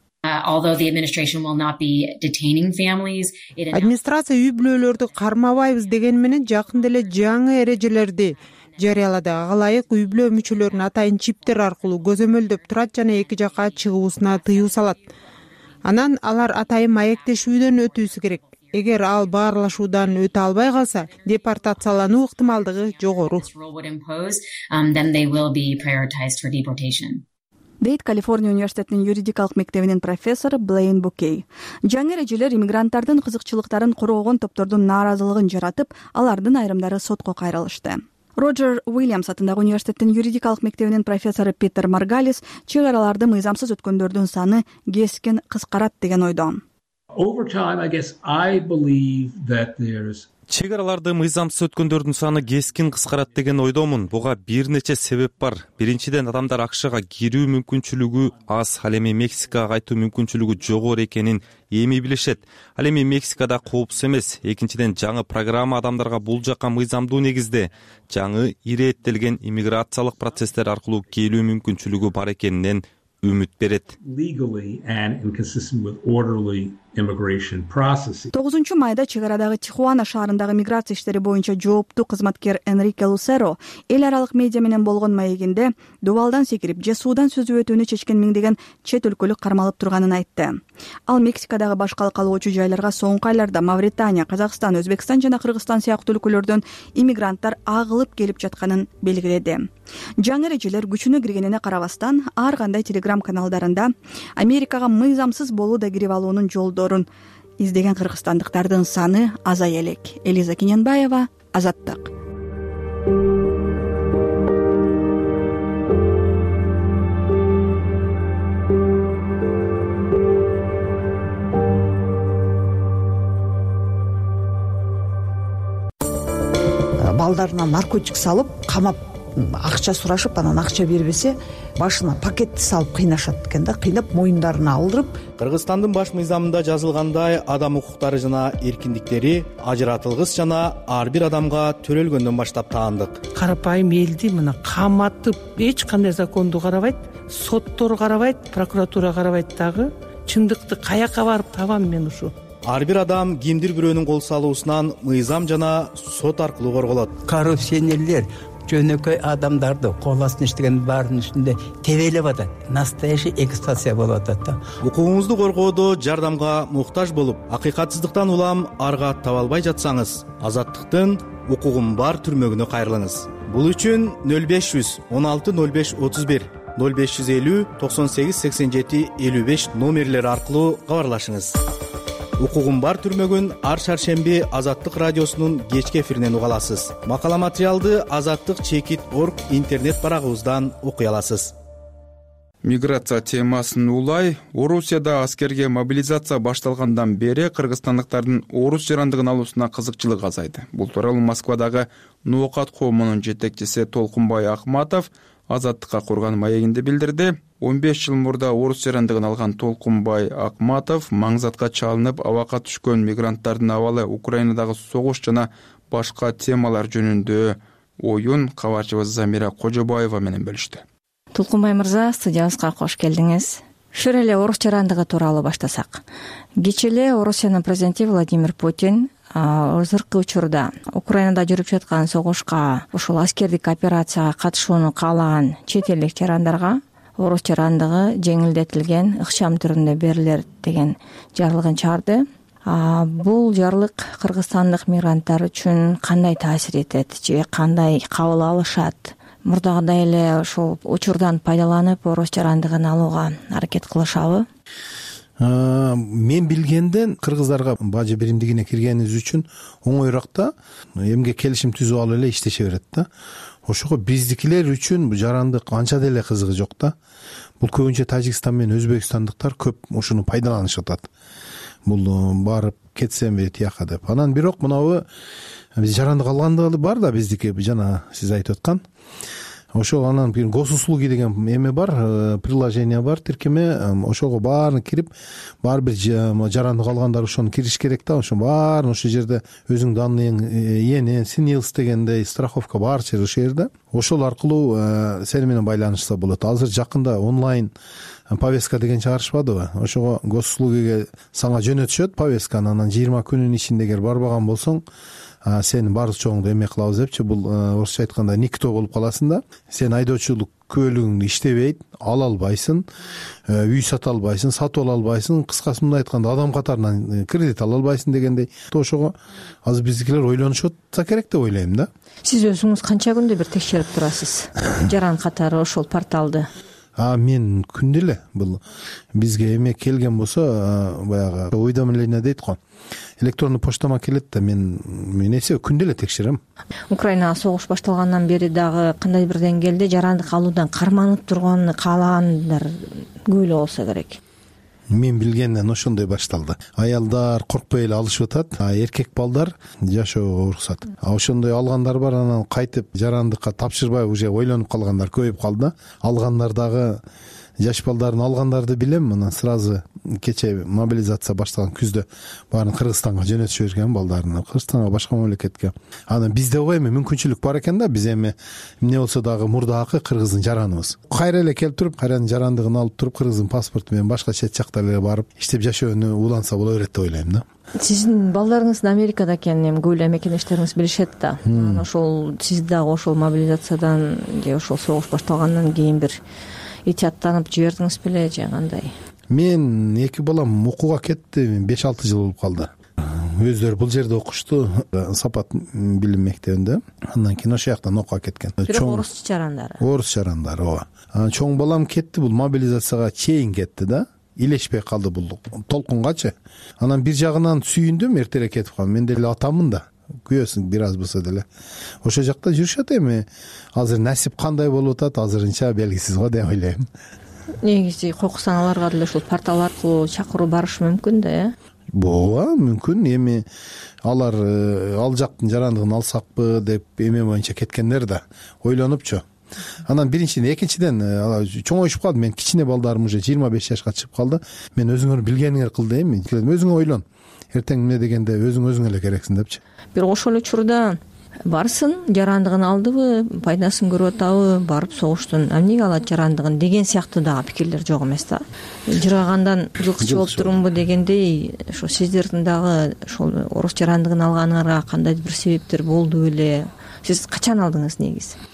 Администрация үй бүлөлөрдү кармабайбыз деген менен жакында эле жаңы эрежелерди жарыялады. Ага ылайык үй бүлө мүчөлөрүн атайын чиптер аркылуу көзөмөлдөп турат жана эки жакка чыгуусуна тыюу салат. Анан алар атайын маектешүүдөн өтүүсү керек. Эгер ал баарлашуудан өтө албай калса, депортациялануу ыктымалдыгы жогору. Дейт Калифорния университетинин юридикалык мектебинин профессору Блейн Букей. Жаңы эрежелер иммигранттардын кызыкчылыктарын коргогон топтордун нааразылыгын жаратып, алардын айрымдары сотко кайрылышты. Роджер Уильямс атындагы университеттин юридикалык мектебинин профессору Питер Маргалис чек араларды мыйзамсыз өткөндөрдүн саны кескин кыскарат деген ойдо. Чек араларды мыйзамсыз өткөндөрдүн саны кескин кыскарат деген ойдомун. Буга бир нече себеп бар. Биринчиден, адамдар АКШга кирүү мүмкүнчүлүгү аз, ал эми Мексикага кайтуу мүмкүнчүлүгү жогору экенин эми билишет. Ал эми Мексикада коопсуз эмес. Экинчиден, жаңы программа адамдарга бул жакка мыйзамдуу негизде жаңы иреттелген иммиграциялык процесстер аркылуу келүү мүмкүнчүлүгү бар экенинен үмүт берет. тогузунчу майда чек арадагы Тихуана шаарындагы миграция иштери боюнча жооптуу кызматкер Энрике Лусеро эл аралык медиа менен болгон маегинде дубалдан секирип же суудан сүзүп өтүүнү чечкен миңдеген чет өлкөлүк кармалып турганын айтты. Ал Мексикадагы башка калуучу жайларга соңку айларда Мавритания, Казакстан, Өзбекстан жана Кыргызстан сыяктуу өлкөлөрдөн иммигранттар агылып келип жатканын белгиледи. Жаңы эрежелер күчүнө киргенине карабастан, ар кандай телеграм каналдарында Америкага мыйзамсыз болууда кирип алуунун жолдорун издеген кыргызстандыктардын саны азая элек. Элиза Кененбаева, Азаттык. Балдарына наркотик салып, камап, акча сурашып, анан акча бербесе, башына пакетти салып кыйнашат экен да, кыйнап моюндарына алдырып. Кыргызстандын баш мыйзамында жазылгандай, адам укуктары жана эркиндиктери ажыратылгыс жана ар бир адамга төрөлгөндөн баштап таандык. Карапайым элди мына каматып, эч кандай законду карабайт, соттор карабайт, прокуратура карабайт дагы. Чындыкты каяка барып табам мен ушу? Ар бир адам кимдир бирөөнүн кол салуусунан мыйзам жана сот аркылуу корголот. Коррупционерлер жөнөкөй адамдарды кол астына иштеген баарынын үстүндө тебелеп атат. Настоящий экстазия болуп атат да. Укугуңузду коргоодо жардамга муктаж болуп, акыйкатсыздыктан улам арга таба албай жатсаңыз, Азаттыктын укугум бар түрмөгүнө кайрылыңыз. Бул үчүн нөл беш жүз он алты нөл беш отуз бир нөл беш жүз элүү токсон сегиз сексен жети элүү беш номерлери аркылуу кабарлашыңыз. Укугум бар түрмөгүн ар шаршемби Азаттык радиосунун кечки эфиринен уга аласыз. Макала материалды азаттык чекит орг интернет барагыбыздан окуй аласыз. Миграция темасын улай, Орусияда аскерге мобилизация башталгандан бери кыргызстандыктардын орус жарандыгын алуусуна кызыкчылык азайды. Бул тууралуу Москвадагы Ноокат коомунун жетекчиси Толкунбай Акматов Азаттыкка курган маегинде билдирди. он беш жыл мурда орус жарандыгын алган Толкунбай Акматов маңзатка чалынып абакка түшкөн мигранттардын абалы, Украинадагы согуш жана башка темалар жөнүндө оюн кабарчыбыз Замира Кожобаева менен бөлүштү. Толкунбай мырза, студиябызга кош келдиңиз. Ушул эле орус жарандыгы тууралуу баштасак. Кечээ эле Орусиянын президенти Владимир Путин азыркы учурда Украинада жүрүп жаткан согушка, ушул аскердик операцияга катышууну каалаган чет элдик жарандарга орус жарандыгы жеңилдетилген ыкчам түрүндө берилер деген жарлыгын чыгарды. Бул жарлык кыргызстандык мигранттар үчүн кандай таасир этет же кандай кабыл алышат? Мурдагыдай эле ошол учурдан пайдаланып орус жарандыгын алууга аракет кылышабы? Мен билгенден кыргыздарга бажы биримдигине киргениңиз үчүн оңоюраак да, эмге келишим түзүп алып эле иштеше берет да. Ошого биздикилер үчүн бул жарандык анча деле кызыгы жок да. Бул көбүнчө Тажикстан менен өзбекстандыктар көп ушуну пайдаланышып атат. Бул барып кетсемби тияка деп. Анан бирок мынабы биз жарандык алгандыгы бар да биздики, жана сиз айтып аткан. Ошол анан бир госуслуги деген эме бар, приложение бар, тиркеме, ошого баарын кирип, баары бир жарандык алгандар ошону кириш керек да, ошо баарын ошол жерде өзүң данныйың, эне, СНИЛС дегендей страховка бар ошол жерде. Ошол аркылуу сени менен байланышса болот. Азыр жакында онлайн повестка деген чыгарышпадыбы? Ошого госуслугиге сага жөнөтүшөт повестканы, анан жыйырма күнүн ичинде эгер барбаган болсоң, сен бар чоңду эме кылабыз депчи, бул орусча айтканда никто болуп каласың да. Сен айдоочулук күбөлүгүң иштебейт, ала албайсың, үй сата албайсың, сатып ала албайсың, кыскасы мындай айтканда адам катарынан кредит ала албайсың дегендей. Ошого азыр биздикилер ойлонушат керек деп ойлойм да. Сиз өзүңүз канча күндө бир текшерип турасыз жаран катары ошол порталды? А мен күндө эле бул бизге эме келген болсо, баягы уведомление дейт го. Электрондуу почтама келет да, мен мен эсе күндө эле текшерем. Украинага согуш башталгандан бери дагы кандай бир деңгээлде жарандык алуудан карманып турганын каалагандар көп эле болсо керек. Мен билгенден ошондой башталды. Аялдар коркпой эле алышып атат, а эркек балдар жашоого уруксат. А ошондой алгандар бар, анан кайтып жарандыкка тапшырбай уже ойлонуп калгандар көбөйүп калды. Алгандар дагы жаш балдарын алгандарды билем, мына сразу кечээ мобилизация башталган күздө баарын Кыргызстанга жөнөтүшүп берген балдарын, Кыргызстанга, башка мамлекетке. Анан бизде го эми мүмкүнчүлүк бар экен да, биз эми эмне болсо дагы мурдагы кыргыздын жараныбыз. Кайра эле келип туруп, кайранын жарандыгын алып туруп, кыргыздын паспорту менен башка чет жакта эле барып иштеп жашоону уланса боло берет деп ойлойм да. Сиздин балдарыңыздын Америкада экенин эми көп эле мекендештериңиз билишет да. Ошол сиз дагы ошол мобилизациядан же ошол согуш башталгандан кийин бир итияттанып жибердиңиз беле же кандай? Мен эки балам окууга кетти, беш алты жыл болуп калды. Өздөрү бул жерде окушту, Сапат билим мектебинде. Андан кийин ошол жактан окууга кеткен. Бирок орус жарандары. Орус жарандары, ооба. Чоң балам кетти, бул мобилизацияга чейин кетти да. Илешпей калды бул толкунгачы. Анан бир жагынан сүйүндүм, эртерээк кетип калдым. Мен деле атамын да. Күйөөсүң бир аз болсо деле. Ошол жакта жүрүшөт эми. Азыр насип кандай болуп атат, азырынча белгисиз го деп ойлойм. Негизи койкусаң аларга деле ушул портал аркылуу чакыруу барышы мүмкүн да, э? Ооба, мүмкүн. Эми алар ал жактын жарандыгын алсакпы деп эме боюнча кеткендер да ойлонупчу. Анан биринчиден, экинчиден чоңоюшуп калды. Мен кичине балдарым уже жыйырма беш жашка чыгып калды. Мен өзүңөр билгениңер кыл дейм. Өзүңө ойлон. Эртең эмне дегенде өзүң өзүңө эле керексиң депчи. Бирок ошол учурда барсын, жарандыгын алдыбы, пайдасын көрүп атабы, барып согуштун эмнеге алат жарандыгын деген сыяктуу дагы пикирлер жок эмес да. Жыргагандан жылкычы болуп турумбу дегендей, ошо сиздердин дагы ошол орус жарандыгын алганыңарга кандайдыр бир себептер болду беле? Сиз качан алдыңыз негизи?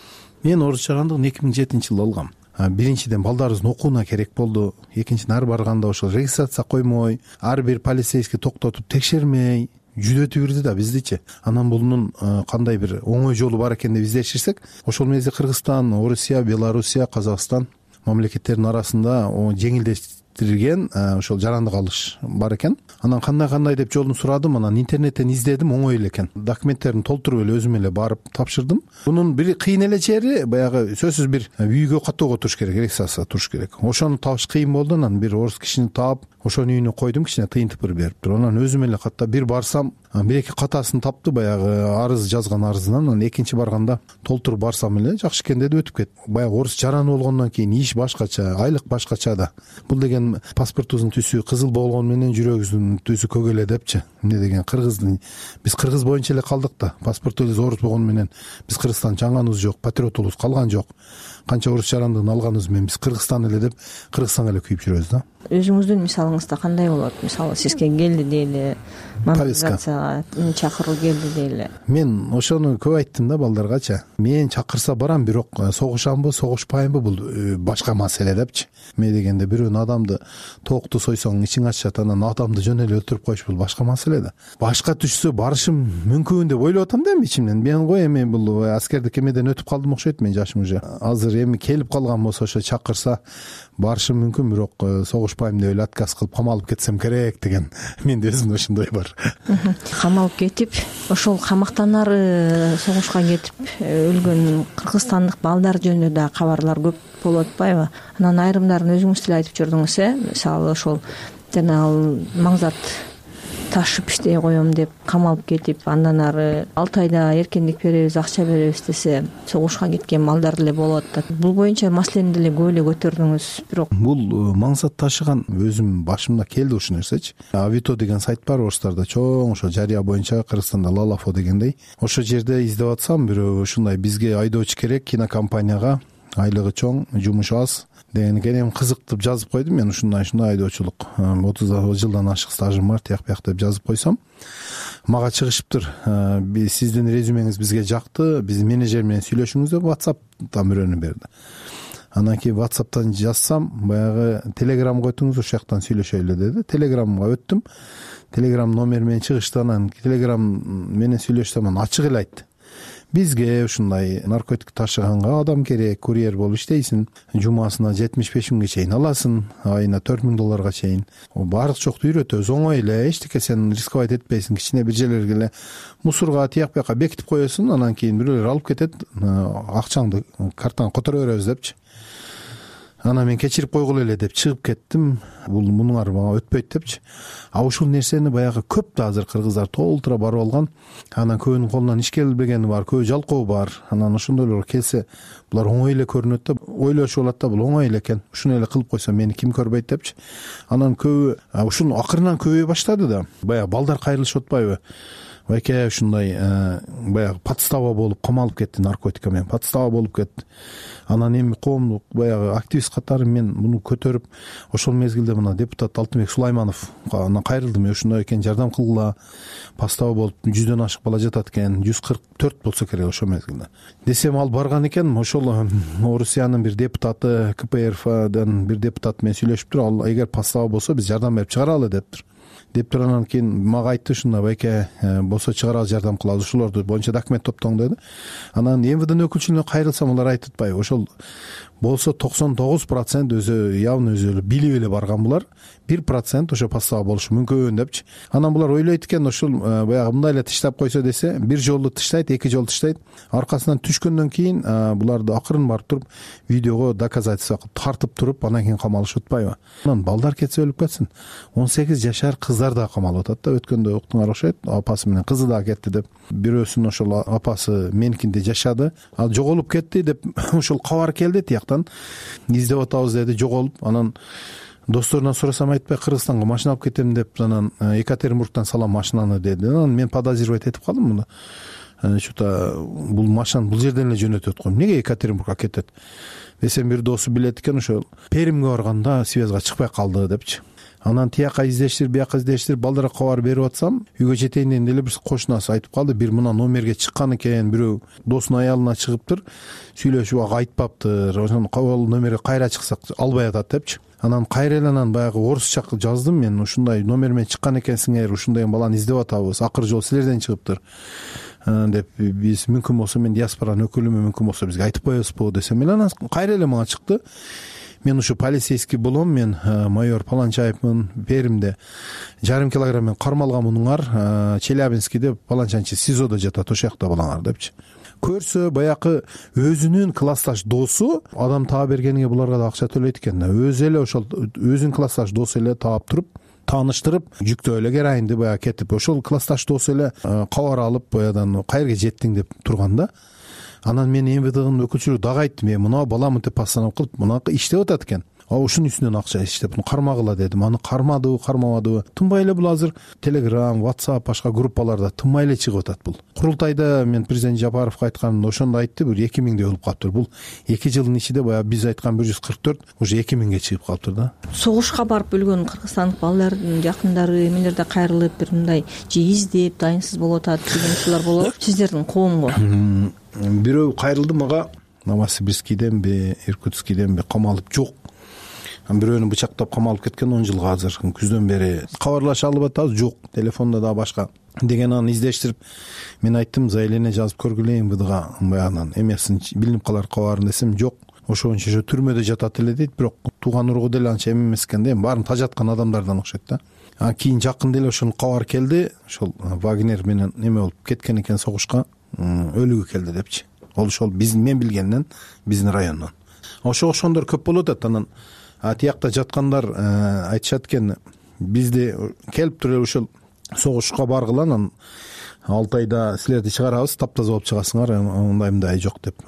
мен орус жарандыгын эки миң жетинчи жылы алгам. Биринчиден балдарыбыздын окууна керек болду. Экинчиден ар барганда ошол регистрация коймой, ар бир полицейский токтотуп текшермей жүдөтүп бирди да биздичи. Анан бунун кандай бир оңой жолу бар экен деп издеширсек, ошол мезде Кыргызстан, Орусия, Белоруссия, Казакстан мамлекеттеринин арасында жеңилдетилген ошол жарандык алыш бар экен. Анан кандай кандай деп жолун сурадым, анан интернеттен издедим, оңой эле экен. Документтерин толтуруп эле өзүм эле барып тапшырдым. Бунун бир кыйын эле жери баягы сөзсүз бир үйгө каттоого туруш керек, регистрация туруш керек. Ошону табыш кыйын болду. Анан бир орус кишини таап, ошонун үйүнө койдум, кичине тыйын тыпыр берип туруп. Анан өзүм эле каттап бир барсам, бир эки катасын тапты, баягы арыз жазган арызынан. Анан экинчи барганда толтуруп барсам эле жакшы экен деди, өтүп кетти. Баягы орус жараны болгондон кийин иш башкача, айлык башкача да. Бул деген паспортубуздун түсү кызыл болгону менен жүрөгүбүздүн түсү көк эле депчи. Эмне деген кыргыздын, биз кыргыз боюнча эле калдык да. Паспортубуз орус болгону менен биз Кыргызстан чаңганыбыз жок, патриотубуз калган жок. Канча орус жарандыгын алганыбыз менен биз Кыргызстан эле деп Кыргызстанга эле күйүп жүрөбүз да. Өзүңүздүн мисалыңызда кандай болот? Мисалы сизге келди дейли, мобилизацияга чакыруу келди дейли. Мен ошону көп айттым да балдаргачы. Мен чакырса барам, бирок согушамбы, согушпаймбы бул башка маселе депчи. Эмне дегенде бирөөнүн адамды токту сойсоң ичиң ачышат, анан адамды жөн эле өлтүрүп коюш бул башка маселе да. Башка түшсө барышым мүмкүн деп ойлоп атам да эми ичимден. Мен го эми бул аскердик эмеден өтүп калдым окшойт, мен жашым уже. Азыр эми келип калган болсо ошо чакырса барышым мүмкүн, бирок согушпайм деп эле отказ кылып камалып кетсем керек деген менде өзүмдө ошондой бар. Камалып кетип, ошол камактанары согушка кетип өлгөн кыргызстандык балдар жөнүндө да кабарлар көп болуп атпайбы? Анан айрымдарын өзүңүз деле айтып жүрдүңүз, э? Мисалы ошол жанагы маңзат ташып иштей коем деп камалып кетип, андан ары алты айда эркиндик беребиз, акча беребиз десе, согушка кеткен балдар деле болуп атат. Бул боюнча маселени деле көп эле көтөрдүңүз, бирок бул маңзат ташыган өзүм башымда келди ушул нерсечи. Авито деген сайт бар орустарда, чоң ошо жарыя боюнча, Кыргызстанда Лалафо дегендей. Ошол жерде издеп атсам, бирөө ушундай бизге айдоочу керек, кинокомпанияга айлыгы чоң, жумушу аз деген экен. Эми кызыктып жазып койдум мен, ушундай ушундай айдоочулук отуз жылдан ашык стажым бар, тияк бияк деп жазып койсом, мага чыгышыптыр. Сиздин резюмеңиз бизге жакты, биздин менеджер менен сүйлөшүңүз деп WhatsApp'тан бирөөнү берди. Анан кийин WhatsApp'тан жазсам, баягы Telegram койтуңуз, ошол жактан сүйлөшөлү деди. Telegramга өттүм. Telegram номер менен чыгышты. Анан Telegram менен сүйлөшсөм, анан ачык эле айтты. Бизге ушундай наркотик ташыганга адам керек, курьер болуп иштейсиң, жумасына жетимиш беш миңге чейин аласың, айына төрт миң долларга чейин. Баардык жокто үйрөтөбүз, оңой эле, эчтеке сен рисковать этпейсиң, кичине бир жерлерге эле мусорга тияк бияка бекитип коесуң, анан кийин бирөөлөр алып кетет, акчаңды картаңа которо беребиз депчи. Анан мен кечирип койгула эле деп чыгып кеттим. Бул мунуңар мага өтпөйт депчи. А ушул нерсени баягы көп да азыр кыргыздар толтура барып алган. Анан көбүнүн колунан иш келбегени бар, көбү жалкоо бар. Анан ошондойлор келсе, булар оңой эле көрүнөт да, ойлошуп алат да, бул оңой эле экен. Ушуну эле кылып койсо мени ким көрбөйт депчи. Анан көбү ушуну акырынан көбөйө баштады да. Баягы балдар кайрылышып атпайбы? Байке ушундай баягы подстава болуп камалып кетти, наркотика менен подстава болуп кетти. Анан эми коомдук баягы активист катары мен муну көтөрүп, ошол мезгилде мына депутат Алтынбек Сулайманов анан кайрылдым. Ушундай экен, жардам кылгыла. Подстава болуп жүздөн ашык бала жатат экен, жүз кырк төрт болсо керек ошол мезгилде. Десем ал барган экен, ошол Орусиянын бир депутаты, ка пэ эр эфдан бир депутат менен сүйлөшүптүр. Ал эгер подстава болсо биз жардам берип чыгаралы дептир. Дептир анан кийин мага айтты, ушундай байке болсо чыгаралы, жардам кылалы, ушулорду боюнча документ топтоң деди. Анан эм вэ дэ өкүлчүлүгүнө кайрылсам, алар айтып атпайбы, ошол болсо токсон тогуз процент өзү явно өзү билип эле барган, булар бир процент ошо подстава болушу мүмкүн депчи. Анан булар ойлойт экен, ошол баягы мындай эле тыштап койсо десе, бир жолу тыштайт, эки жолу тыштайт. Аркасынан түшкөндөн кийин буларды акырын барып туруп видеого доказательство кылып тартып туруп, анан кийин камалышып атпайбы. Анан балдар кетсе өлүп кетсин. он сегиз жашар кыздар да камалып атат да. Өткөндө уктуңар окшойт, апасы менен кызы да кетти деп. Бирөөсүнүн ошол апасы меникинде жашады, ал жоголуп кетти деп ошол кабар келди тияктан. Издеп атабыз деди, жоголуп. Анан досторунан сурасам айтпай, Кыргызстанга машина алып кетем деп, анан Екатеринбургтан салам машинаны деди. Анан мен подозревать этип калдым муну. Что-то бул машинаны бул жерден эле жөнөтөт го. Эмнеге Екатеринбургга кетет? Десем, бир досу билет экен, ошол Перимге барганда связга чыкпай калды депчи. анан тияка издештирип бияка издештирип балдарга кабар берип атсам, үйгө жетейин дегенде эле бир кошунасы айтып калды, бир мына номерге чыккан экен, бирөө досунун аялына чыгыптыр, сүйлөшүп айтпаптыр, ошону кабыл номерге кайра чыксак албай атат депчи. Анан кайра эле анан баягы орусча жаздым мен, ушундай номер менен чыккан экенсиңер, ушундай баланы издеп атабыз, акыркы жолу силерден чыгыптыр деп, биз мүмкүн болсо мен диаспоранын өкүлүмүн, мүмкүн болсо бизге айтып коесузбу десем эле, анан кайра эле мага чыкты. Мен ушу полицейский болом, мен майор Паланчаевмын, Перимде жарым килограмм мен кармалган мунуңар, Челябинскийде Паланчанчы СИЗОдо жатат, ошол жакта болоңар депчи. Көрсө баягы өзүнүн классташ досу адам таап бергенге буларга да акча төлөйт экен да. Өзү эле ошол өзүнүн классташ досу эле таап туруп, тааныштырып, жүктөө эле героинди баягы кетип, ошол классташ досу эле кабар алып, баягыдан кайерге жеттиң деп турган да. Анан мен МВДнын өкүлчүлүгү дагы айттым, "Мен мына баламын деп постанов кылып, мына иштеп атат экен. А ушунун үстүнөн акча иштеп, буну кармагыла" дедим. Аны кармадыбы, кармабадыбы? Тынбай эле бул азыр Telegram, WhatsApp, башка группаларда тынбай эле чыгып атат бул. Курултайда мен президент Жапаровго айтканымда ошондо айтты, бир эки миңдей болуп калыптыр. Бул эки жылдын ичинде баягы биз айткан бир жүз кырк төрт уже эки миңге чыгып калыптыр да. Согушка барып өлгөн кыргызстандык балдардын жакындары эмелерде кайрылып, бир мындай же издеп дайынсыз болуп атат деген учурлар болот. Сиздердин коомго бирөө кайрылды мага, Новосибирскийденби, Иркутскийденби камалып жок. Бирөөнү бычактап камалып кеткен он жылга азыр күздөн бери кабарлаша алып атабыз, жок. Телефондо да башка деген аны издештирип, мен айттым, заявление жазып көргүлө МВДга, баягынан эмесин билинип калар кабарын десем, жок. Ошончо ошо түрмөдө жатат эле дейт, бирок тууган ургу деле анча эме эмес экен да, эми баарын тажаткан адамдардан окшойт да. А кийин жакында эле ошол кабар келди, ошол Вагнер менен эме болуп кеткен экен согушка, өлүгү келди депчи. Ол ошол биздин мен билгенден, биздин райондон. Ошо ошондор көп болуп атат. Анан тиякта жаткандар айтышат экен, бизди келип туруп ошол согушка баргыла, анан алты айда силерди чыгарабыз, таптаза болуп чыгасыңар, мындай мындай жок деп.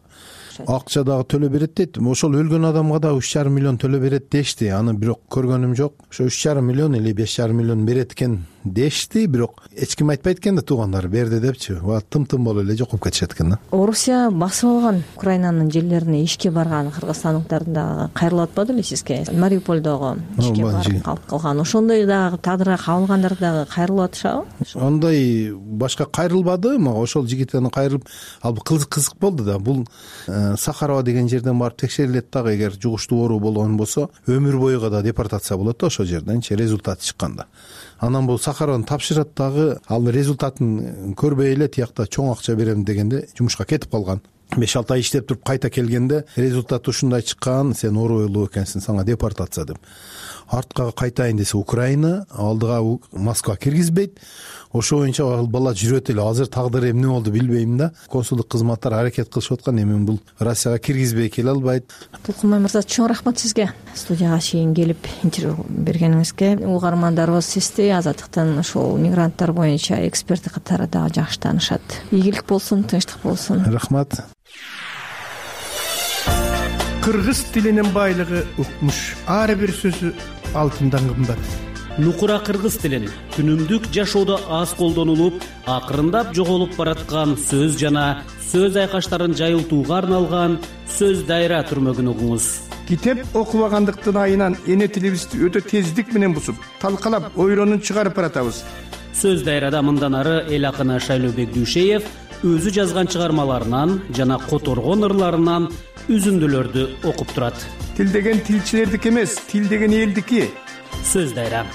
Акча дагы төлөп берет дейт. Ошол өлгөн адамга да үч жарым миллион төлөп берет дешти. Аны бирок көргөнүм жок. Ошо үч жарым миллион или беш жарым миллион берет экен дешти, бирок эч ким айтпайт экен да, туугандары берди депчи. Ва тым-тым болуп эле жокоп кетишет экен да. Орусия басып алган Украинанын жерлерине ишке барган кыргызстандыктардын дагы кайрылып атпады беле сизге? Мариуполдогу ишке барып калып калган. Ошондой дагы тагдырга кабылгандар дагы кайрылып атышабы? Андай башка кайрылбады, мага ошол жигиттен кайрылып, ал кызык болду да. Бул Сахарова деген жерден барып текшерилет дагы, эгер жугуштуу оору болгон болсо, өмүр бойуга да депортация болот да ошол жерденчи, результаты чыкканда. Анан бул Сахарованы тапшырат дагы, ал результатын көрбөй эле тиякта чоң акча берем дегенде жумушка кетип калган. беш алты ай иштеп туруп кайта келгенде результат ушундай чыккан, сен оорулуу экенсиң, сага депортация деп. Артка кайтайын десе Украина, алдыга Москва киргизбейт. Ошо боюнча ал бала жүрөт эле. Азыр тагдыры эмне болду билбейм да. Консулдук кызматтар аракет кылышып аткан, эми бул Россияга киргизбей келе албайт. Тулкунбай мырза, чоң рахмат сизге. Студияга чейин келип интервью бергениңизге. Угармандарыбыз сизди Азаттыктын ушул мигранттар боюнча эксперти катары дагы жакшы таанышат. Ийгилик болсун, тынчтык болсун. Рахмат. Кыргыз тилинин байлыгы укмуш. Ар бир сөзү алтындан кымбат. Нукура кыргыз тилин күнүмдүк жашоодо аз колдонулуп, акырындап жоголуп бараткан сөз жана сөз айкаштарын жайылтууга арналган сөз дайра түрмөгүн угуңуз. Китеп окубагандыктын айынан эне тилибизди өтө тездик менен бусуп, талкалап, ойронун чыгарып баратабыз. Сөз дайрада мындан ары эл акыны Шайлообек Дүйшеев өзү жазган чыгармаларынан жана которгон ырларынан үзүндүлөрдү окуп турат. Тил деген тилчилердики эмес, тил деген элдики. Сөз дайра.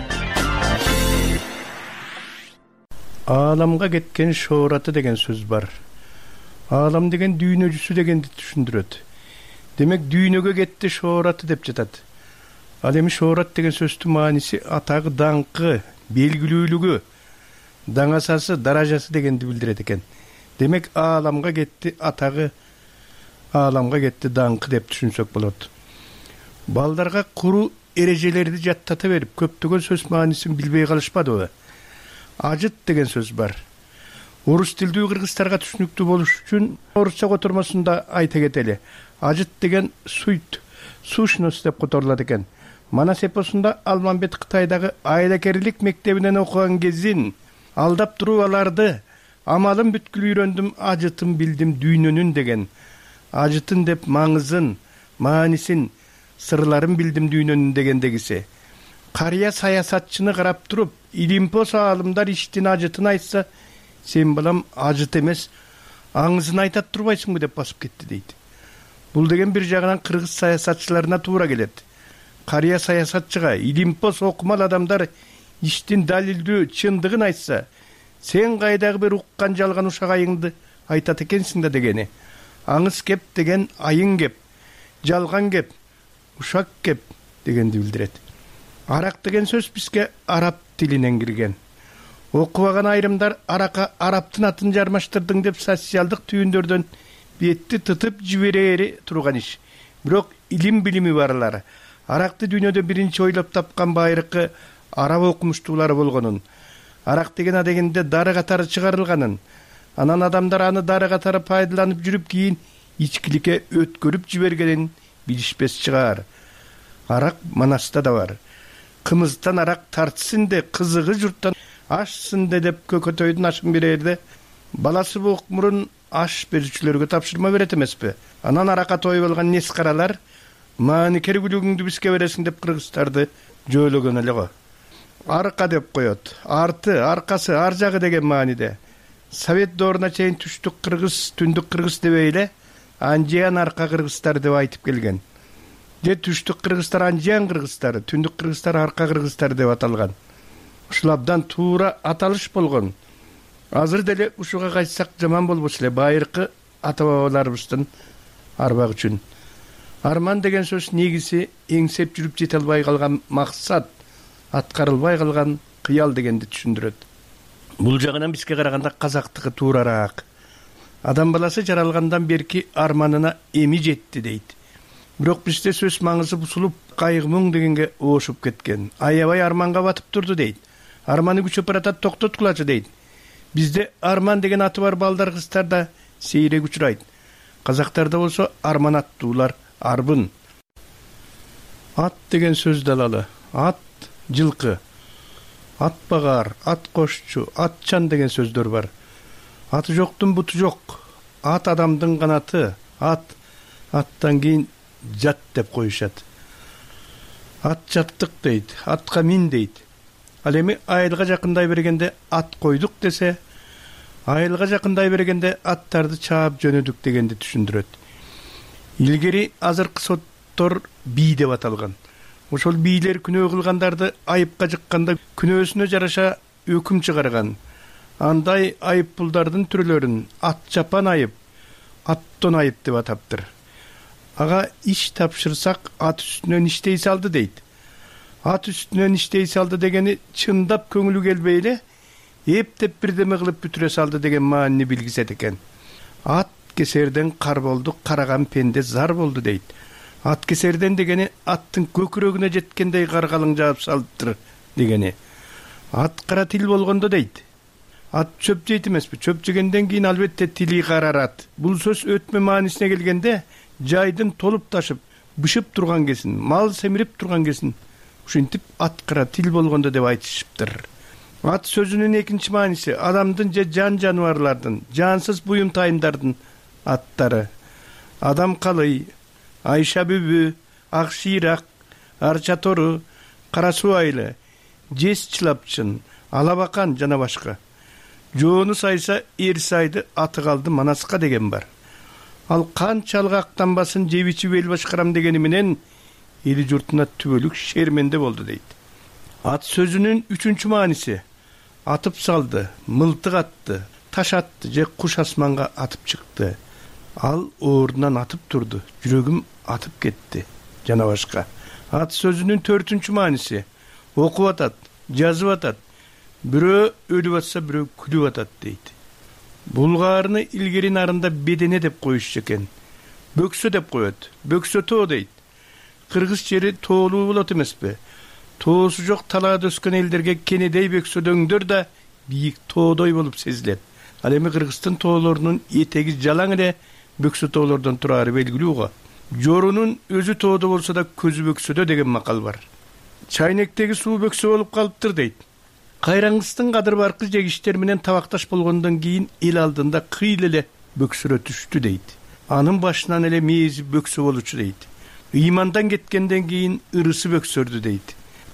Ааламга кеткен шоораты деген сөз бар. Аалам деген дүйнөжүсү дегенди түшүндүрөт. Демек дүйнөгө кетти шоораты деп жатат. Ал эми шоорат деген сөздүн мааниси атагы, даңкы, белгилүүлүгү, даңасасы, даражасы дегенди билдирет экен. Демек ааламга кетти атагы, ааламга кетти даңкы деп түшүнсөк болот. Балдарга куру эрежелерди жаттата берип, көптөгөн сөз маанисин билбей калышпадыбы? Ажыт деген сөз бар. Орус тилдүү кыргыздарга түшүнүктүү болуш үчүн орусча котормосунда айта кетели. Ажыт деген суйт, сушнос деп которулат экен. Манас эпосунда Алмамбет Кытайдагы айлакерлик мектебинен окуган кезин алдап туруп аларды, амалын бүткүл үйрөндүм, ажытын билдим дүйнөнүн деген. Ажытын деп маңызын, маанисин, сырларын билдим дүйнөнүн дегендегиси. карыя саясатчыны карап туруп илимпос аалымдар иштин ажытын айтса, сен балам ажыт эмес аңызын айтат турбайсыңбы деп басып кетти дейт. Бул деген бир жагынан кыргыз саясатчыларына туура келет. Карыя саясатчыга илимпос окумал адамдар иштин далилдүү чындыгын айтса, сен кайдагы бир уккан жалган ушагайыңды айтат экенсиң да дегени. Аңыз кеп деген айың кеп, жалган кеп, ушак кеп дегенди билдирет. Арак деген сөз бизге араб тилинен кирген. Окубаган айрымдар аракка арабтын атын жармаштырдың деп социалдык түйүндөрдөн бетти тытып жиберери турган иш. Бирок илим билими барлар аракты дүйнөдө биринчи ойлоп тапкан байыркы араб окумуштуулары болгонун, арак деген адегенде дары катары чыгарылганын, анан адамдар аны дары катары пайдаланып жүрүп кийин ичкиликке өткөрүп жибергенин билишпес чыгар. Арак Манаста да бар. Кымыздан арак тартсын де, кызыгы журттан ашсын де деп көкөтөйдүн ашын берерде, баласы боок мурун аш берүүчүлөргө тапшырма берет эмеспи? Анан аракка тоюп алган нескаралар маани кергүлүгүңдү бизге бересиң деп кыргыздарды жойлогон эле го. Арка деп коет. Арты, аркасы, ар жагы деген мааниде. Совет дооруна чейин түштүк кыргыз, түндүк кыргыз дебей эле анжиян арка кыргыздар деп айтып келген. Же түштүк кыргыздар анжиян кыргыздар, түндүк кыргыздар арка кыргыздар деп аталган. Ушул абдан туура аталыш болгон. Азыр деле ушуга кайтсак жаман болбос эле, байыркы ата бабаларыбыздын арбак үчүн. Арман деген сөз негизи эңсеп жүрүп жете албай калган максат, аткарылбай калган кыял дегенди түшүндүрөт. Бул жагынан бизге караганда казактыгы туурараак. Адам баласы жаралгандан берки арманына эми жетти дейт. Бирок бизде сөз маңызы бусулуп, кайгы муң дегенге оошуп кеткен. Аябай арманга батып турду дейт. Арманы күчөп баратат, токтоткулачы дейт. Бизде арман деген аты бар балдар кыздар да сейрек учурайт. Казактарда болсо арман аттуулар арбын. Ат деген сөз далалы. Ат жылкы, ат багар, ат кошчу, атчан деген сөздөр бар. Аты жоктун буту жок. Ат адамдын канаты. Ат аттан кийин жат деп коюшат. Ат жаттык дейт, атка мин дейт. Ал эми айылга жакындай бергенде ат койдук десе, айылга жакындай бергенде аттарды чаап жөнөдүк дегенди түшүндүрөт. Илгери азыркы соттор бий деп аталган. Ошол бийлер күнөө кылгандарды айыпка жыкканда күнөөсүнө жараша өкүм чыгарган. Андай айып пулдардын түрлөрүн ат чапан айып, аттон айып деп атаптыр. Ага иш тапшырсак ат үстүнөн иштей салды дейт. Ат үстүнөн иштей салды дегени чындап көңүлү келбей эле эптеп бирдеме кылып бүтүрө салды деген маанини билгизет экен. Ат кесерден кар болду, караган пенде зар болду дейт. Ат кесерден дегени аттын көкүрөгүнө жеткендей каргалың жаап салыптыр дегени. Ат кара тил болгондо дейт. Ат чөп жейт эмеспи? Чөп жегенден кийин албетте тили карарат. Бул сөз өтмө маанисине келгенде жайдын толуп ташып, бышып турган кесин, мал семирип турган кесин. Ушинтип ат кара тил болгондо деп айтышыптыр. Ат сөзүнүн экинчи мааниси адамдын же жан жаныбарлардын, жансыз буюмтайымдардын аттары. Адам калый, Айша бүбү, ак шыйрак, арча тору, кара суу айлы, жез чылапчын, алабакан жана башка. Жоону сайса эр сайды, аты калды Манаска деген бар. Ал канчалык актанбасын жебичи бел башкарам дегени менен эли журтуна түбөлүк шерменде болду дейт. Ат сөзүнүн үчүнчү мааниси атып салды, мылтык атты, таш атты же куш асманга атып чыкты. Ал ордунан атып турду, жүрөгүм атып кетти жана башка. Ат сөзүнүн төртүнчү мааниси окуп атат, жазып атат. Бирөө өлүп атса, бирөө күлүп атат дейт. Булгаарны илгери нарында бедене деп коюшчу экен. Бөксө деп коет. Бөксө тоо дейт. Кыргыз жери тоолуу болот эмеспи? Тоосу жок талаада өскөн элдерге кенедей бөксөдөңдөр да бийик тоодой болуп сезилет. Ал эми Кыргыздын тоолорунун этеги жалаң эле бөксө тоолордон турары белгилүү го. Жорунун өзү тоодо болсо да көзү бөксөдө деген макал бар. Чайнектеги суу бөксө болуп калыптыр дейт. Кайраңгыстын кадыр баркы жегиштер менен табакташ болгондон кийин эл алдында кыйыл эле бөксөрө түштү дейт. Анын башынан эле мээзи бөксө болчу дейт. Ыймандан кеткенден кийин ырысы бөксөрдү дейт.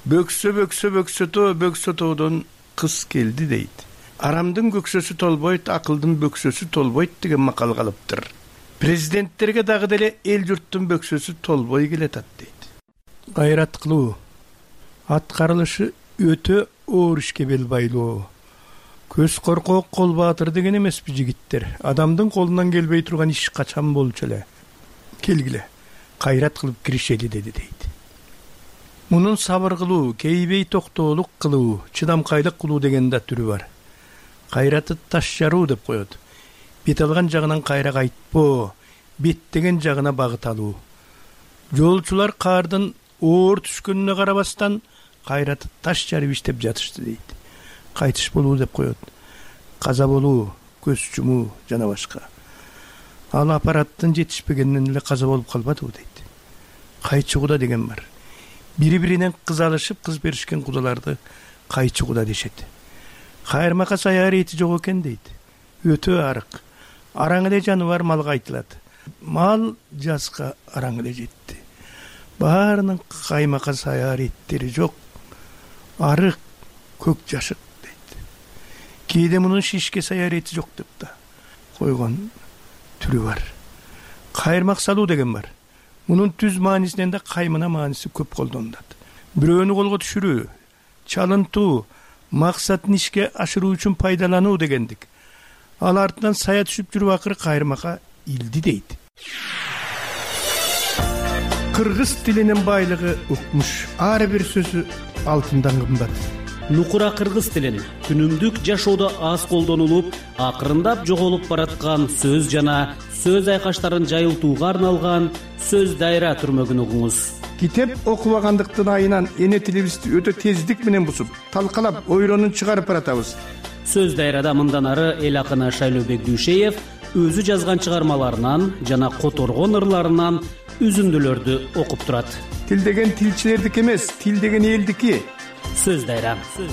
бөксө бөксө бөксөтө бөксөтөдөн кыз келди дейт. Арамдын көксөсү толбойт, акылдын бөксөсү толбойт деген макал калыптыр. Президенттерге дагы деле эл журттун бөксөсү толбой келатат дейт. Кайрат кылуу, аткарылышы өтө оор ишке бел байлоо. Көз коркок, кол баатыр деген эмеспи жигиттер. Адамдын колунан келбей турган иш качан болчу эле. Келгиле, кайрат кылып киришели деди дейт. Мунун сабыр кылуу, кейбей токтоолук кылуу, чыдамкайлык кылуу деген да түрү бар. Кайраты таш жаруу деп коет. Бет алган жагынан кайра кайтпоо, беттеген жагына багыт алуу. Жолчулар каардын оор түшкөнүнө карабастан кайраты таш жарып иштеп жатышты дейт. Кайтыш болуу деп коет. Каза болуу, көз жумуу жана башка. Ал аппараттын жетишпегенинен эле каза болуп калбадыбы дейт. Кайчы куда деген бар. Бири-биринен кыз алышып, кыз беришкен кудаларды кайчы куда дешет. Кайырмака саяр эти жок экен дейт. Өтө арык. Араң эле жаныбар малга айтылат. Мал жазга араң эле жетти. Баарынын каймака саяр эттери жок. Арык, көк жашык дейт. Кээде мунун шишке саяр эти жок деп да койгон түрү бар. Кайырмак салуу деген бар. Мунун түз маанисинен да каймына мааниси көп колдонулат. Бирөөнү колго түшүрүү, чалынтуу, максатын ишке ашыруу үчүн пайдалануу дегендик. Ал артынан сая түшүп жүрүп акыры кайырмакка илди дейт. Кыргыз тилинин байлыгы укмуш. Ар бир сөзү алтындан кымбат. Нукура кыргыз тилин күнүмдүк жашоодо аз колдонулуп, акырындап жоголуп бараткан сөз жана сөз айкаштарын жайылтууга арналган сөз дайра түрмөгүн угуңуз. Китеп окубагандыктын айынан эне тилибизди өтө тездик менен бусуп, талкалап, ойронун чыгарып баратабыз. Сөз дайрада мындан ары эл акыны Шайлообек Дүйшеев өзү жазган чыгармаларынан жана которгон ырларынан үзүндүлөрдү окуп турат. Тил деген тилчилердики эмес, тил деген элдики. Сөз дайра.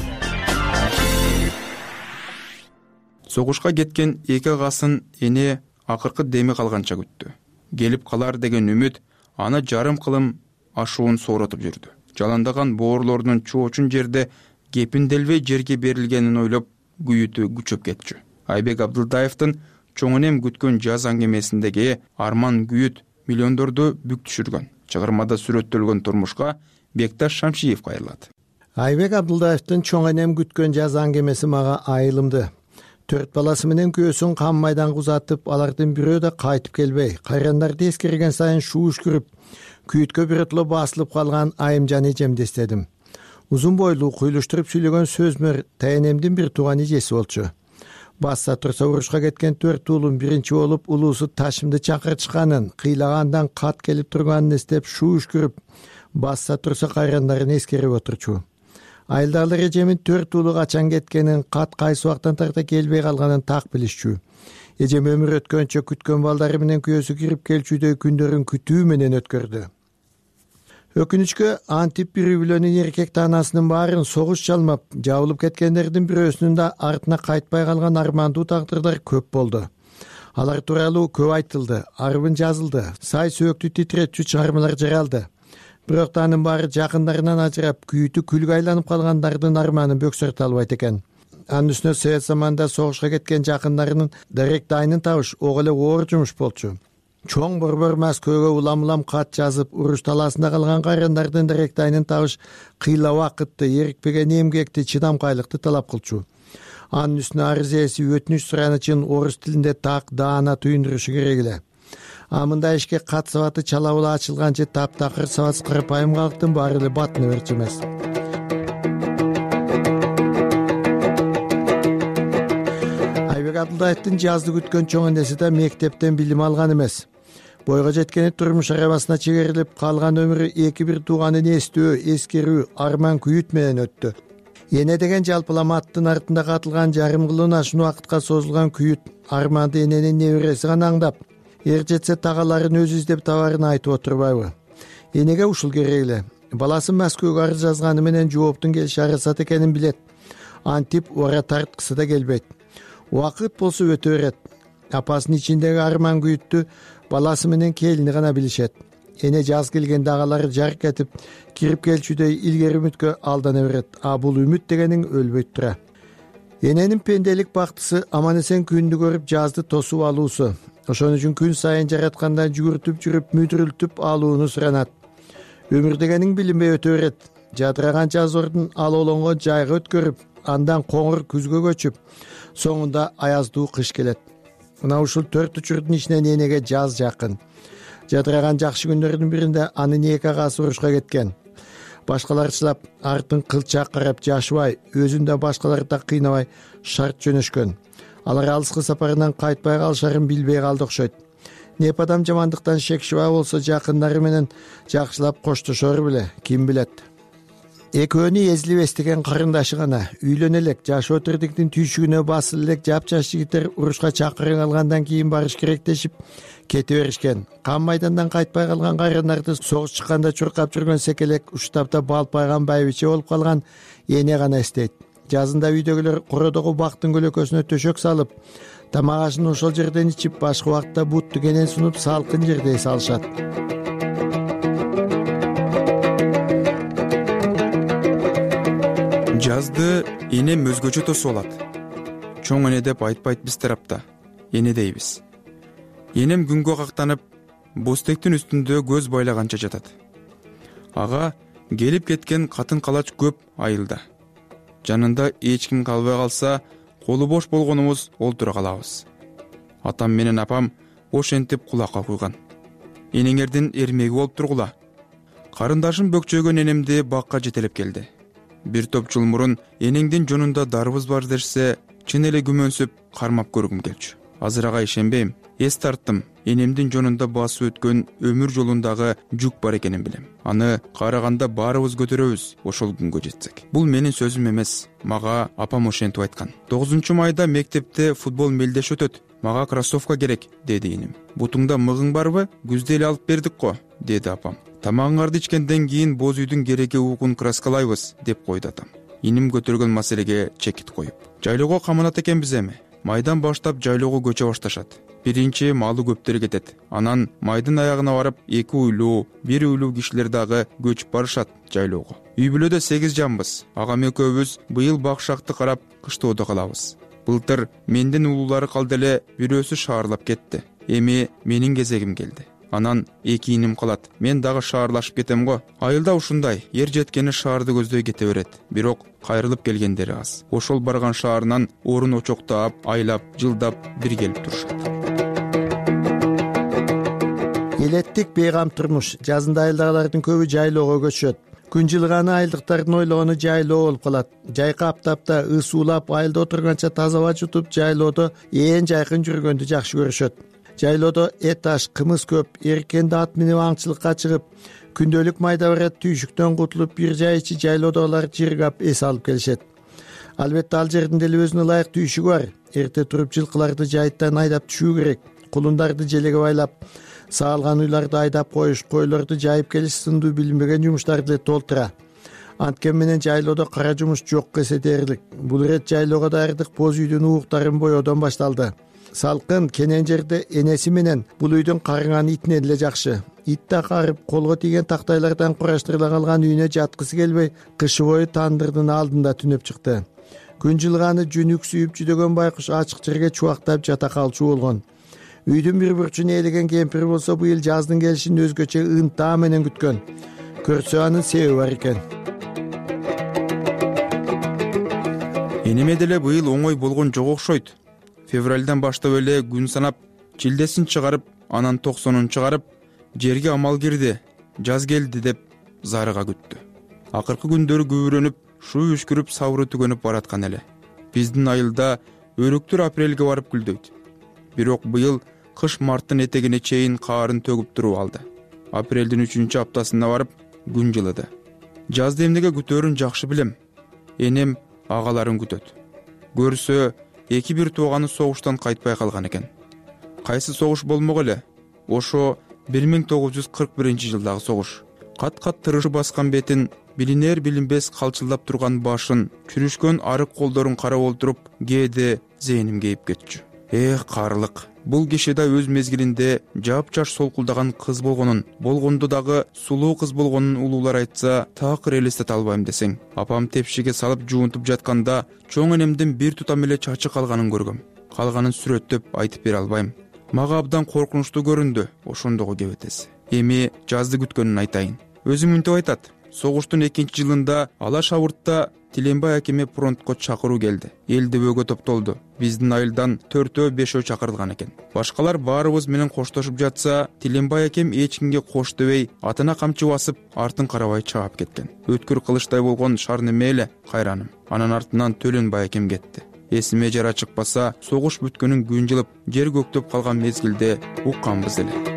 Согушка кеткен эки агасын эне акыркы деми калганча күттү. Келип калар деген үмүт аны жарым кылым ашуун сооротуп жүрдү. Жаландаган боорлордун чоочун жерде кепинделбей жерге берилгенин ойлоп күйүтү күчөп кетчү. Айбек Абдылдаевдин чоң энем күткөн жаз аңгемесиндеги арман күйүт миллиондорду бүк түшүргөн. Чыгармада сүрөттөлгөн турмушка Бекташ Шамшиев кайрылат. Айбек Абдылдаевдин чоң энем күткөн жаз аңгемеси мага айылымды. Төрт баласы менен күйөөсүн кам майданга узатып, алардын бирөө да кайтып келбей, кайрандарды эскерген сайын шууш күрүп, күйүткө биротоло басылып калган Айымжан эжемди эстедим. Узун бойлуу, куйлуштуруп сүйлөгөн сөзмөр тайенемдин бир тууган эжеси болчу. Басса турса урушка кеткен төрт уулун биринчи болуп улуусу Ташимди чакырчканын, кыйлагандан кат келип турганын эстеп шууш күрүп, басса турса кайрандарын эскерип отурчу. Айылдагылар эжемин төрт уулу качан кеткенин, кат кайсы убактан тарта келбей калганын так билишчү. Эжем өмүр өткөнчө күткөн балдары менен күйөөсү кирип келчүдөй күндөрүн күтүү менен өткөрдү. Өкүнүчкө антип бир үй-бүлөнүн эркек таанасынын баарын согуш жалмап, жабылып кеткендердин бирөөсүнүн да артына кайтпай калган армандуу тагдырлар көп болду. Алар тууралуу көп айтылды, арбын жазылды, сай сөөктү титиретчү чыгармалар жаралды. Бирок анын баары жакындарынан ажырап, күйүтү күлгө айланып калгандардын арманын бөксөртө албайт экен. Анын үстүнө совет заманында согушка кеткен жакындарынын дарек дайынын табыш ого эле оор жумуш болчу. Чоң борбор Москвага улам-улам кат жазып, уруш талаасында калган кайрандардын дарек дайынын табыш кыйла убакытты, эрикпеген эмгекти, чыдамкайлыкты талап кылчу. Анын үстүнө арыз ээси өтүнүч сураган үчүн орус тилинде так даана туюндурушу керек эле. А мындай ишке кат сабаты чала-була ачылганчы таптакыр сабатсыз карапайым калктын баары эле батына берчү эмес. Айбек Абдылдаевдин жазды күткөн чоң энеси да мектептен билим алган эмес. Бойго жеткени турмуш арабасына чегерилип, калган өмүрү эки бир тууганын эстөө, эскерүү, арман күйүт менен өттү. Эне деген жалпылама аттын артында катылган жарым кылдан ашуун убакытка созулган күйүт арманды эненин небереси гана аңдап, эр жетсе тагаларын өзү издеп табарын айтып отурбайбы? Энеге ушул керек эле. Баласы Москвага арыз жазганы менен жооптун келиши арасат экенин билет. Антип ора тарткысы да келбейт. Убакыт болсо өтө берет. Апасынын ичиндеги арман күйүттү баласы менен келини гана билишет. Эне жаз келгенде агалары жарк этип, кирип келчүдөй илгери үмүткө алдана берет, а бул үмүт дегениң өлбөйт тура. Эненин пенделик бактысы аман эсен күндү көрүп жазды тосуп алуусу. Ошон үчүн күн сайын жараткандан жүгүртүп жүрүп мүдүрүлтүп алууну суранат. Өмүр дегениң билинбей өтө берет. Жадыраган жаз ордун алоолонгон жайга өткөрүп, андан коңур күзгө көчүп, соңунда аяздуу кыш келет. Мына ушул төрт учурдун ичинен энеге жаз жакын. Жадыраган жакшы күндөрдүн биринде анын эки агасы урушка кеткен. Башкаларчылап артын кылчак карап жашыбай, өзүн да башкаларды да кыйнабай шарт жөнөшкөн. Алар алыскы сапарынан кайтпай калышарын билбей калды окшойт. Неп адам жамандыктан шекшибай болсо жакындары менен жакшылап коштошор беле, ким билет. Экөөнү эзилип эстеген карындашы гана үйлөнө элек, жашоо тирдиктин түйшүгүнө басыл элек жапжаш жигиттер урушка чакырын алгандан кийин барыш керек дешип кете беришкен. Кан майдандан кайтпай калган кайрандарды согуш чыкканда чуркап жүргөн секелек уштапта балпайган байбиче болуп калган эне гана эстейт. Жазында үйдөгүлөр кородогу бактын көлөкөсүнө төшөк салып, тамак ашын ошол жерден ичип, башка убакта бутту кенен сунуп салкын жерде эс алышат. Жазды энем өзгөчө тосуп алат. Чоң эне деп айтпайт биз тарапта, эне дейбиз. Энем күнгө кактанып, бостектин үстүндө көз байлаганча жатат. Ага келип кеткен катын калач көп айылда. Жанында эч ким калбай калса, колу бош болгонубуз олтура калабыз. Атам менен апам ошентип кулакка куйган. Энеңердин эрмеги болуп тургула. Карындашым бөкчөгөн энемди бакка жетелеп келди. Бир топ жыл мурун энеңдин жонунда дарыбыз бар дешсе, чын эле күмөнсүп кармап көргүм келчү. Азыр ага ишенбейм. Эс тарттым, энемдин жонунда басып өткөн өмүр жолундагы жүк бар экенин билем. Аны караганда баарыбыз көтөрөбүз, ошол күнгө жетсек. Бул менин сөзүм эмес, мага апам ошентип айткан. тогузунчу майда мектепте футбол мелдеш өтөт. Мага кроссовка керек, деди энем. Бутуңда мыгың барбы? Күздө эле алып бердик го, деди апам. Тамагыңарды ичкенден кийин боз үйдүн кереги уукун краскалайбыз, деп койду атам. Иним көтөргөн маселеге чекит коюп. Жайлоого каманат экенбиз эми. Майдан баштап жайлоого көчө башташат. Биринчи малы көптөр кетет. Анан майдын аягына барып, эки уйлуу, бир уйлуу кишилер дагы көчүп барышат жайлоого. Үй бүлөдө сегиз жанбыз. Агам экөөбүз быйыл бакшакты карап кыштоодо калабыз. Былтыр менден улуулары калды эле, бирөөсү шаарлап кетти. Эми менин кезегим келди. Анан эки иним калат. Мен дагы шаарлашып кетем го. Айылда ушундай, ер жеткени шаарды көздөй кете берет. Бирок кайрылып келгендери аз. Ошол барган шаарынан орун очоктап, айлап, жылдап бир келип турушат. Элеттик бейгам турмуш. Жазында айылдагылардын көбү жайлоого көчөт. Күн жылганы айылдыктардын ойлогону жайлоо болуп калат. Жайкы аптапта ысуулап, айылда отурганча таза аба жутуп, жайлоодо ээн жайкын жүргөндү жакшы көрүшөт. Жайлоодо эт аш, кымыз көп, эркенди ат минип аңчылыкка чыгып, күндөлүк майда барат түйшүктөн кутулуп, бир жай ичи жайлоодогулар жыргап эс алып келишет. Албетте ал жердин деле өзүнө ылайык түйшүгү бар. Эрте туруп жылкыларды жайыттан айдап түшүү керек. Кулундарды желеге байлап, саалган уйларды айдап коюш, койлорду жайып келиш сындуу билинбеген жумуштар деле толтура. Анткени менен жайлоодо кара жумуш жок десе дээрлик. Бул ирет жайлоого даярдык боз үйдүн ууктарын боёодон башталды. Салкын кенен жерде энеси менен бул үйдүн карыган итинен эле жакшы. Ит да карып, колго тийген тактайлардан кураштырыла калган үйүнө жаткысы келбей, кышы бою тандырдын алдында түнөп чыкты. Күн жылганы жүн үксүйүп жүдөгөн байкуш ачык жерге чубактап жата калчу болгон. Үйдүн бир бурчун ээлеген кемпир болсо быйыл жаздын келишин өзгөчө ынтаа менен күткөн. Көрсө анын себеби бар экен. Энеме деле быйыл оңой болгон жок окшойт. Февралдан баштап эле күн санап, чилдесин чыгарып, анан токсонун чыгарып, жерге амал кирди, жаз келди деп зарыга күттү. Акыркы күндөрү күбүрөнүп, шуу үшкүрүп, сабыры түгөнүп бараткан эле. Биздин айылда өрөктөр апрелге барып гүлдөйт. Бирок быйыл кыш марттын этегине чейин каарын төгүп туруп алды. Апрелдин үчүнчү аптасына барып күн жылыды. Жазды эмнеге күтөөрүн жакшы билем. Энем агаларын күтөт. Көрсө, эки бир тууганы согуштан кайтпай калган экен. Кайсы согуш болмок эле? Ошо бир миң тогуз жүз кырк биринчи жылдагы согуш. Кат-кат тырышы баскан бетин, билинер билинбес калчылдап турган башын, чүрүшкөн арык колдорун карап олтуруп, кээде зээним кейип кетчү. эх каарлык. Бул киши да өз мезгилинде жапжаш солкулдаган кыз болгонун, болгондо дагы сулуу кыз болгонун улуулар айтса такыр элестете албайм десең. Апам тепшиге салып жуунтуп жатканда чоң энемдин бир тутам эле чачы калганын көргөм. Калганын сүрөттөп айтып бере албайм. Мага абдан коркунучтуу көрүндү ошондогу кебетеси. Эми жазды күткөнүн айтайын. Өзү мынтип айтат. Согуштун экинчи жылында Алаш Абыртта Тиленбай акеме фронтко чакыруу келди. Эл дөбөгө топтолду. Биздин айылдан төртөө бешөө чакырылган экен. Башкалар баарыбыз менен коштошуп жатса, Тиленбай акем эч кимге кош дебей, атына камчы басып, артын карабай чаап кеткен. Өткүр кылычтай болгон шар неме эле кайраным. Анын артынан Төленбай акем кетти. Эсиме жара чыкпаса, согуш бүткөнүн күн жылып, жер көктөп калган мезгилде укканбыз эле.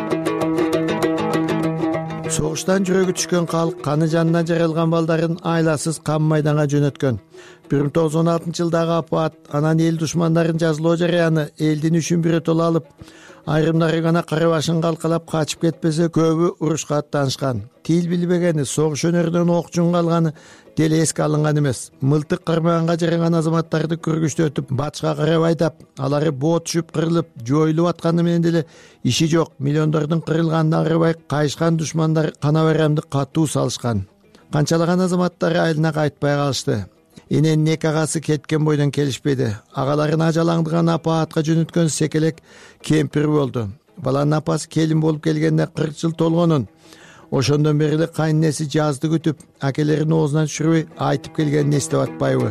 Согуштан жүрөгү түшкөн калк каны жанына жаралган балдарын айласыз кам майданга жөнөткөн. бир миң тогуз жүз он алтынчы жылдагы апат анан эл душмандарын жазалоо жараяны элдин үчүн бирөтөлө алып, айрымдары гана кара башын калкалап качып кетпесе, көбү урушка аттанышкан. Тил билбегени, согуш өнөрүнөн ок жун калганы деле эске алынган эмес. Мылтык кармаганга жараган азаматтарды көргүчтөтүп, батышка карап айдап, алары боо түшүп кырылып, жоюлуп атканы менен деле иши жок. Миллиондордун кырылганына карабай, кайышкан душмандар кана байрамды катуу салышкан. Канчалаган азаматтар айылына кайтпай калышты. Эненин эки агасы кеткен бойдон келишпеди. Агаларын ажалаңдыган апаатка жөнөткөн секелек кемпир болду. Баланын апасы келин болуп келгенде кырк жыл толгонун. Ошондон бери эле кайненеси жазды күтүп, акелерин оозунан түшүрбөй айтып келгенин эстеп атпайбы?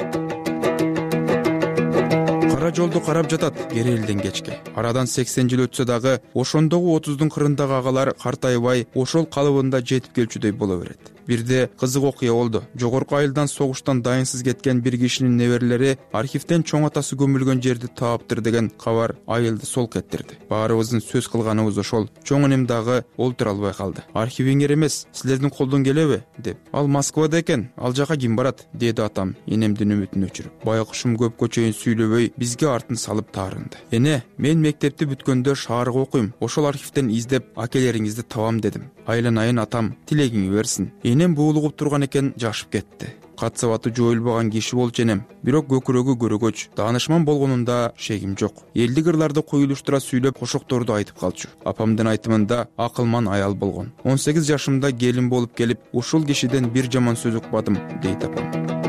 Кара жолду карап жатат кери элден кечке. Арадан сексен жыл өтсө дагы ошондогу отуздун кырындагы агалар картайбай, ошол калыбында жетип келчүдөй боло берет. Бирде кызык окуя болду. Жогорку айылдан согуштан дайынсыз кеткен бир кишинин неберелери архивден чоң атасы көмүлгөн жерди таптыр деген кабар айылды солк эттирди. Баарыбыздын сөз кылганыбыз ошол. Чоң энем дагы олтура албай калды. Архивиңер эмес, силердин колдон келеби деп. Ал Москвада экен, ал жака ким барат деди атам энемдин үмүтүн өчүрүп. Байкушум көпкө чейин сүйлөбөй бизге артын салып таарынды. Эне, мен мектепти бүткөндө шаарга окуйм. Ошол архивден издеп акелериңизди табам дедим. Айланайын атам, тилегиңи берсин. Энем буулугуп турган экен, жашып кетти. Катсабаты жоюлбаган киши болчу энем. Бирок көкүрөгү көрөгөч, даанышман болгонунда шегим жок. Элдик ырларды коюлуштура сүйлөп, кошокторду айтып калчу. Апамдын айтымында акылман аял болгон. он сегиз жашымда келин болуп келип, ушул кишиден бир жаман сөз укпадым, дейт апам.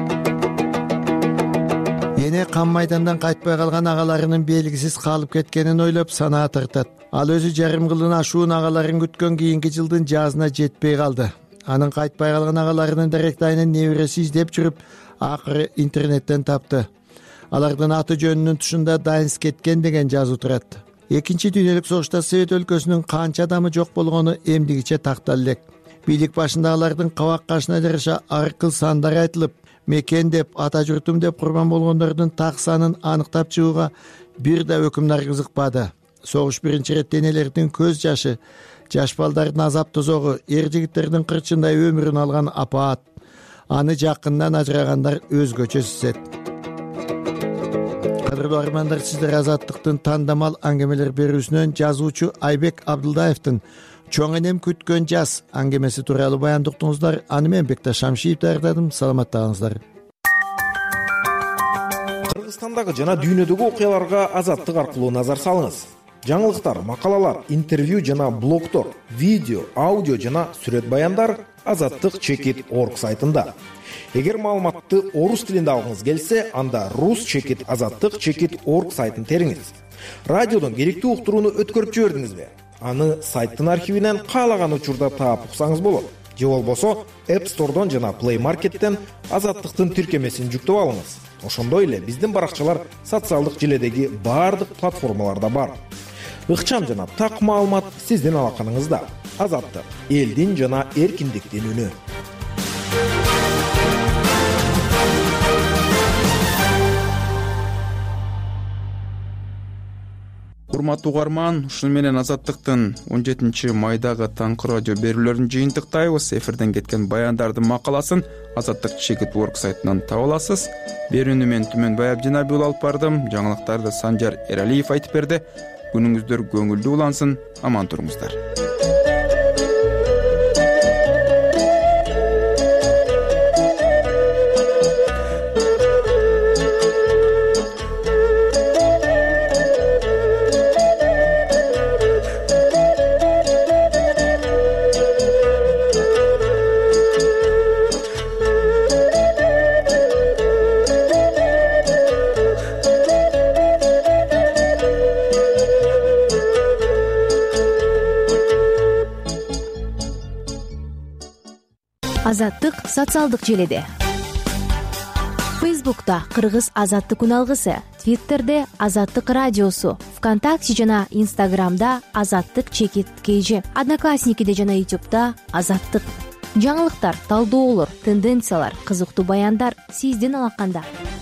Эне кам майдандан кайтпай калган агаларынын белгисиз калып кеткенин ойлоп санаа тартат. Ал өзү жарым кылын ашуун агаларын күткөн кийинки жылдын жазына жетпей калды. Анын кайтпай калган агаларынын даректайын небереси издеп жүрүп, акыры интернеттен тапты. Алардын аты жөнүнүн тушунда дайынсыз кеткен деген жазуу турат. Экинчи дүйнөлүк согушта Совет өлкөсүнүн канча адамы жок болгону эмдигиче тактал элек. Бийлик башындагылардын кабак кашына жараша ар кыл сандар айтылып, мекен деп, ата журтум деп курман болгондордун так санын аныктап чыгууга бир да өкүмдар кызыкпады. Согуш биринчи ирет денелердин көз жашы, жаш балдардын азап тозогу, эр жигиттердин кырчындай өмүрүн алган апаат. Аны жакындан ажырагандар өзгөчө сезет. Кадырлуу армандар, сиздер Азаттыктын тандамал аңгемелер берүүсүнөн жазуучу Айбек Абдылдаевдин «Чоң энем күткөн жаз» аңгемеси тууралуу баяндоо уктуңуздар. Аны мен Бекташ Шамшиев даярдадым. Саламаттаңыздар. Кыргызстандагы жана дүйнөдөгү окуяларга Азаттык аркылуу назар салыңыз. Жаңылыктар, макалалар, интервью жана блогтор, видео, аудио жана сүрөт баяндар азаттык чекит точка орг сайтында. Эгер маалыматты орус тилинде алгыңыз келсе, анда рус чекит азаттык чекит точка орг сайтын териңиз. Радиодон керектүү уктурууну өткөрүп жибердиңизби? Аны сайттын архивинен каалаган учурда таап уксаңыз болот. Же болбосо App Store'дон жана Play Market'тен Азаттыктын тиркемесин жүктөп алыңыз. Ошондой эле биздин баракчалар социалдык желедеги баардык платформаларда бар. Ыкчам жана так маалымат сиздин алаканыңызда. Азаттык, элдин жана эркиндиктин үнү. Урматтуу угарман, ушуну менен Азаттыктын он жетинчи майдагы таңкы радио берүүлөрүн жыйынтыктайбыз. Эфирден кеткен баяндардын макаласын азаттык чекит точка орг сайтынан таба аласыз. Берүүнү мен Түмөнбай Абдинабий алып бардым. Жаңылыктарды Санжар Эралиев айтып берди. Күнүңүздөр көңүлдүү улансын, аман туруңуздар. Азаттык социалдык желеде. Фейсбукта Кыргыз азаттык үналгысы, Твиттерде Азаттык радиосу, ВКонтакте жана Инстаграмда Азаттык чекит кейжи, Одноклассникиде жана Ютубта Азаттык. Жаңылыктар, талдоолор, тенденциялар, кызыктуу баяндар сиздин алаканда.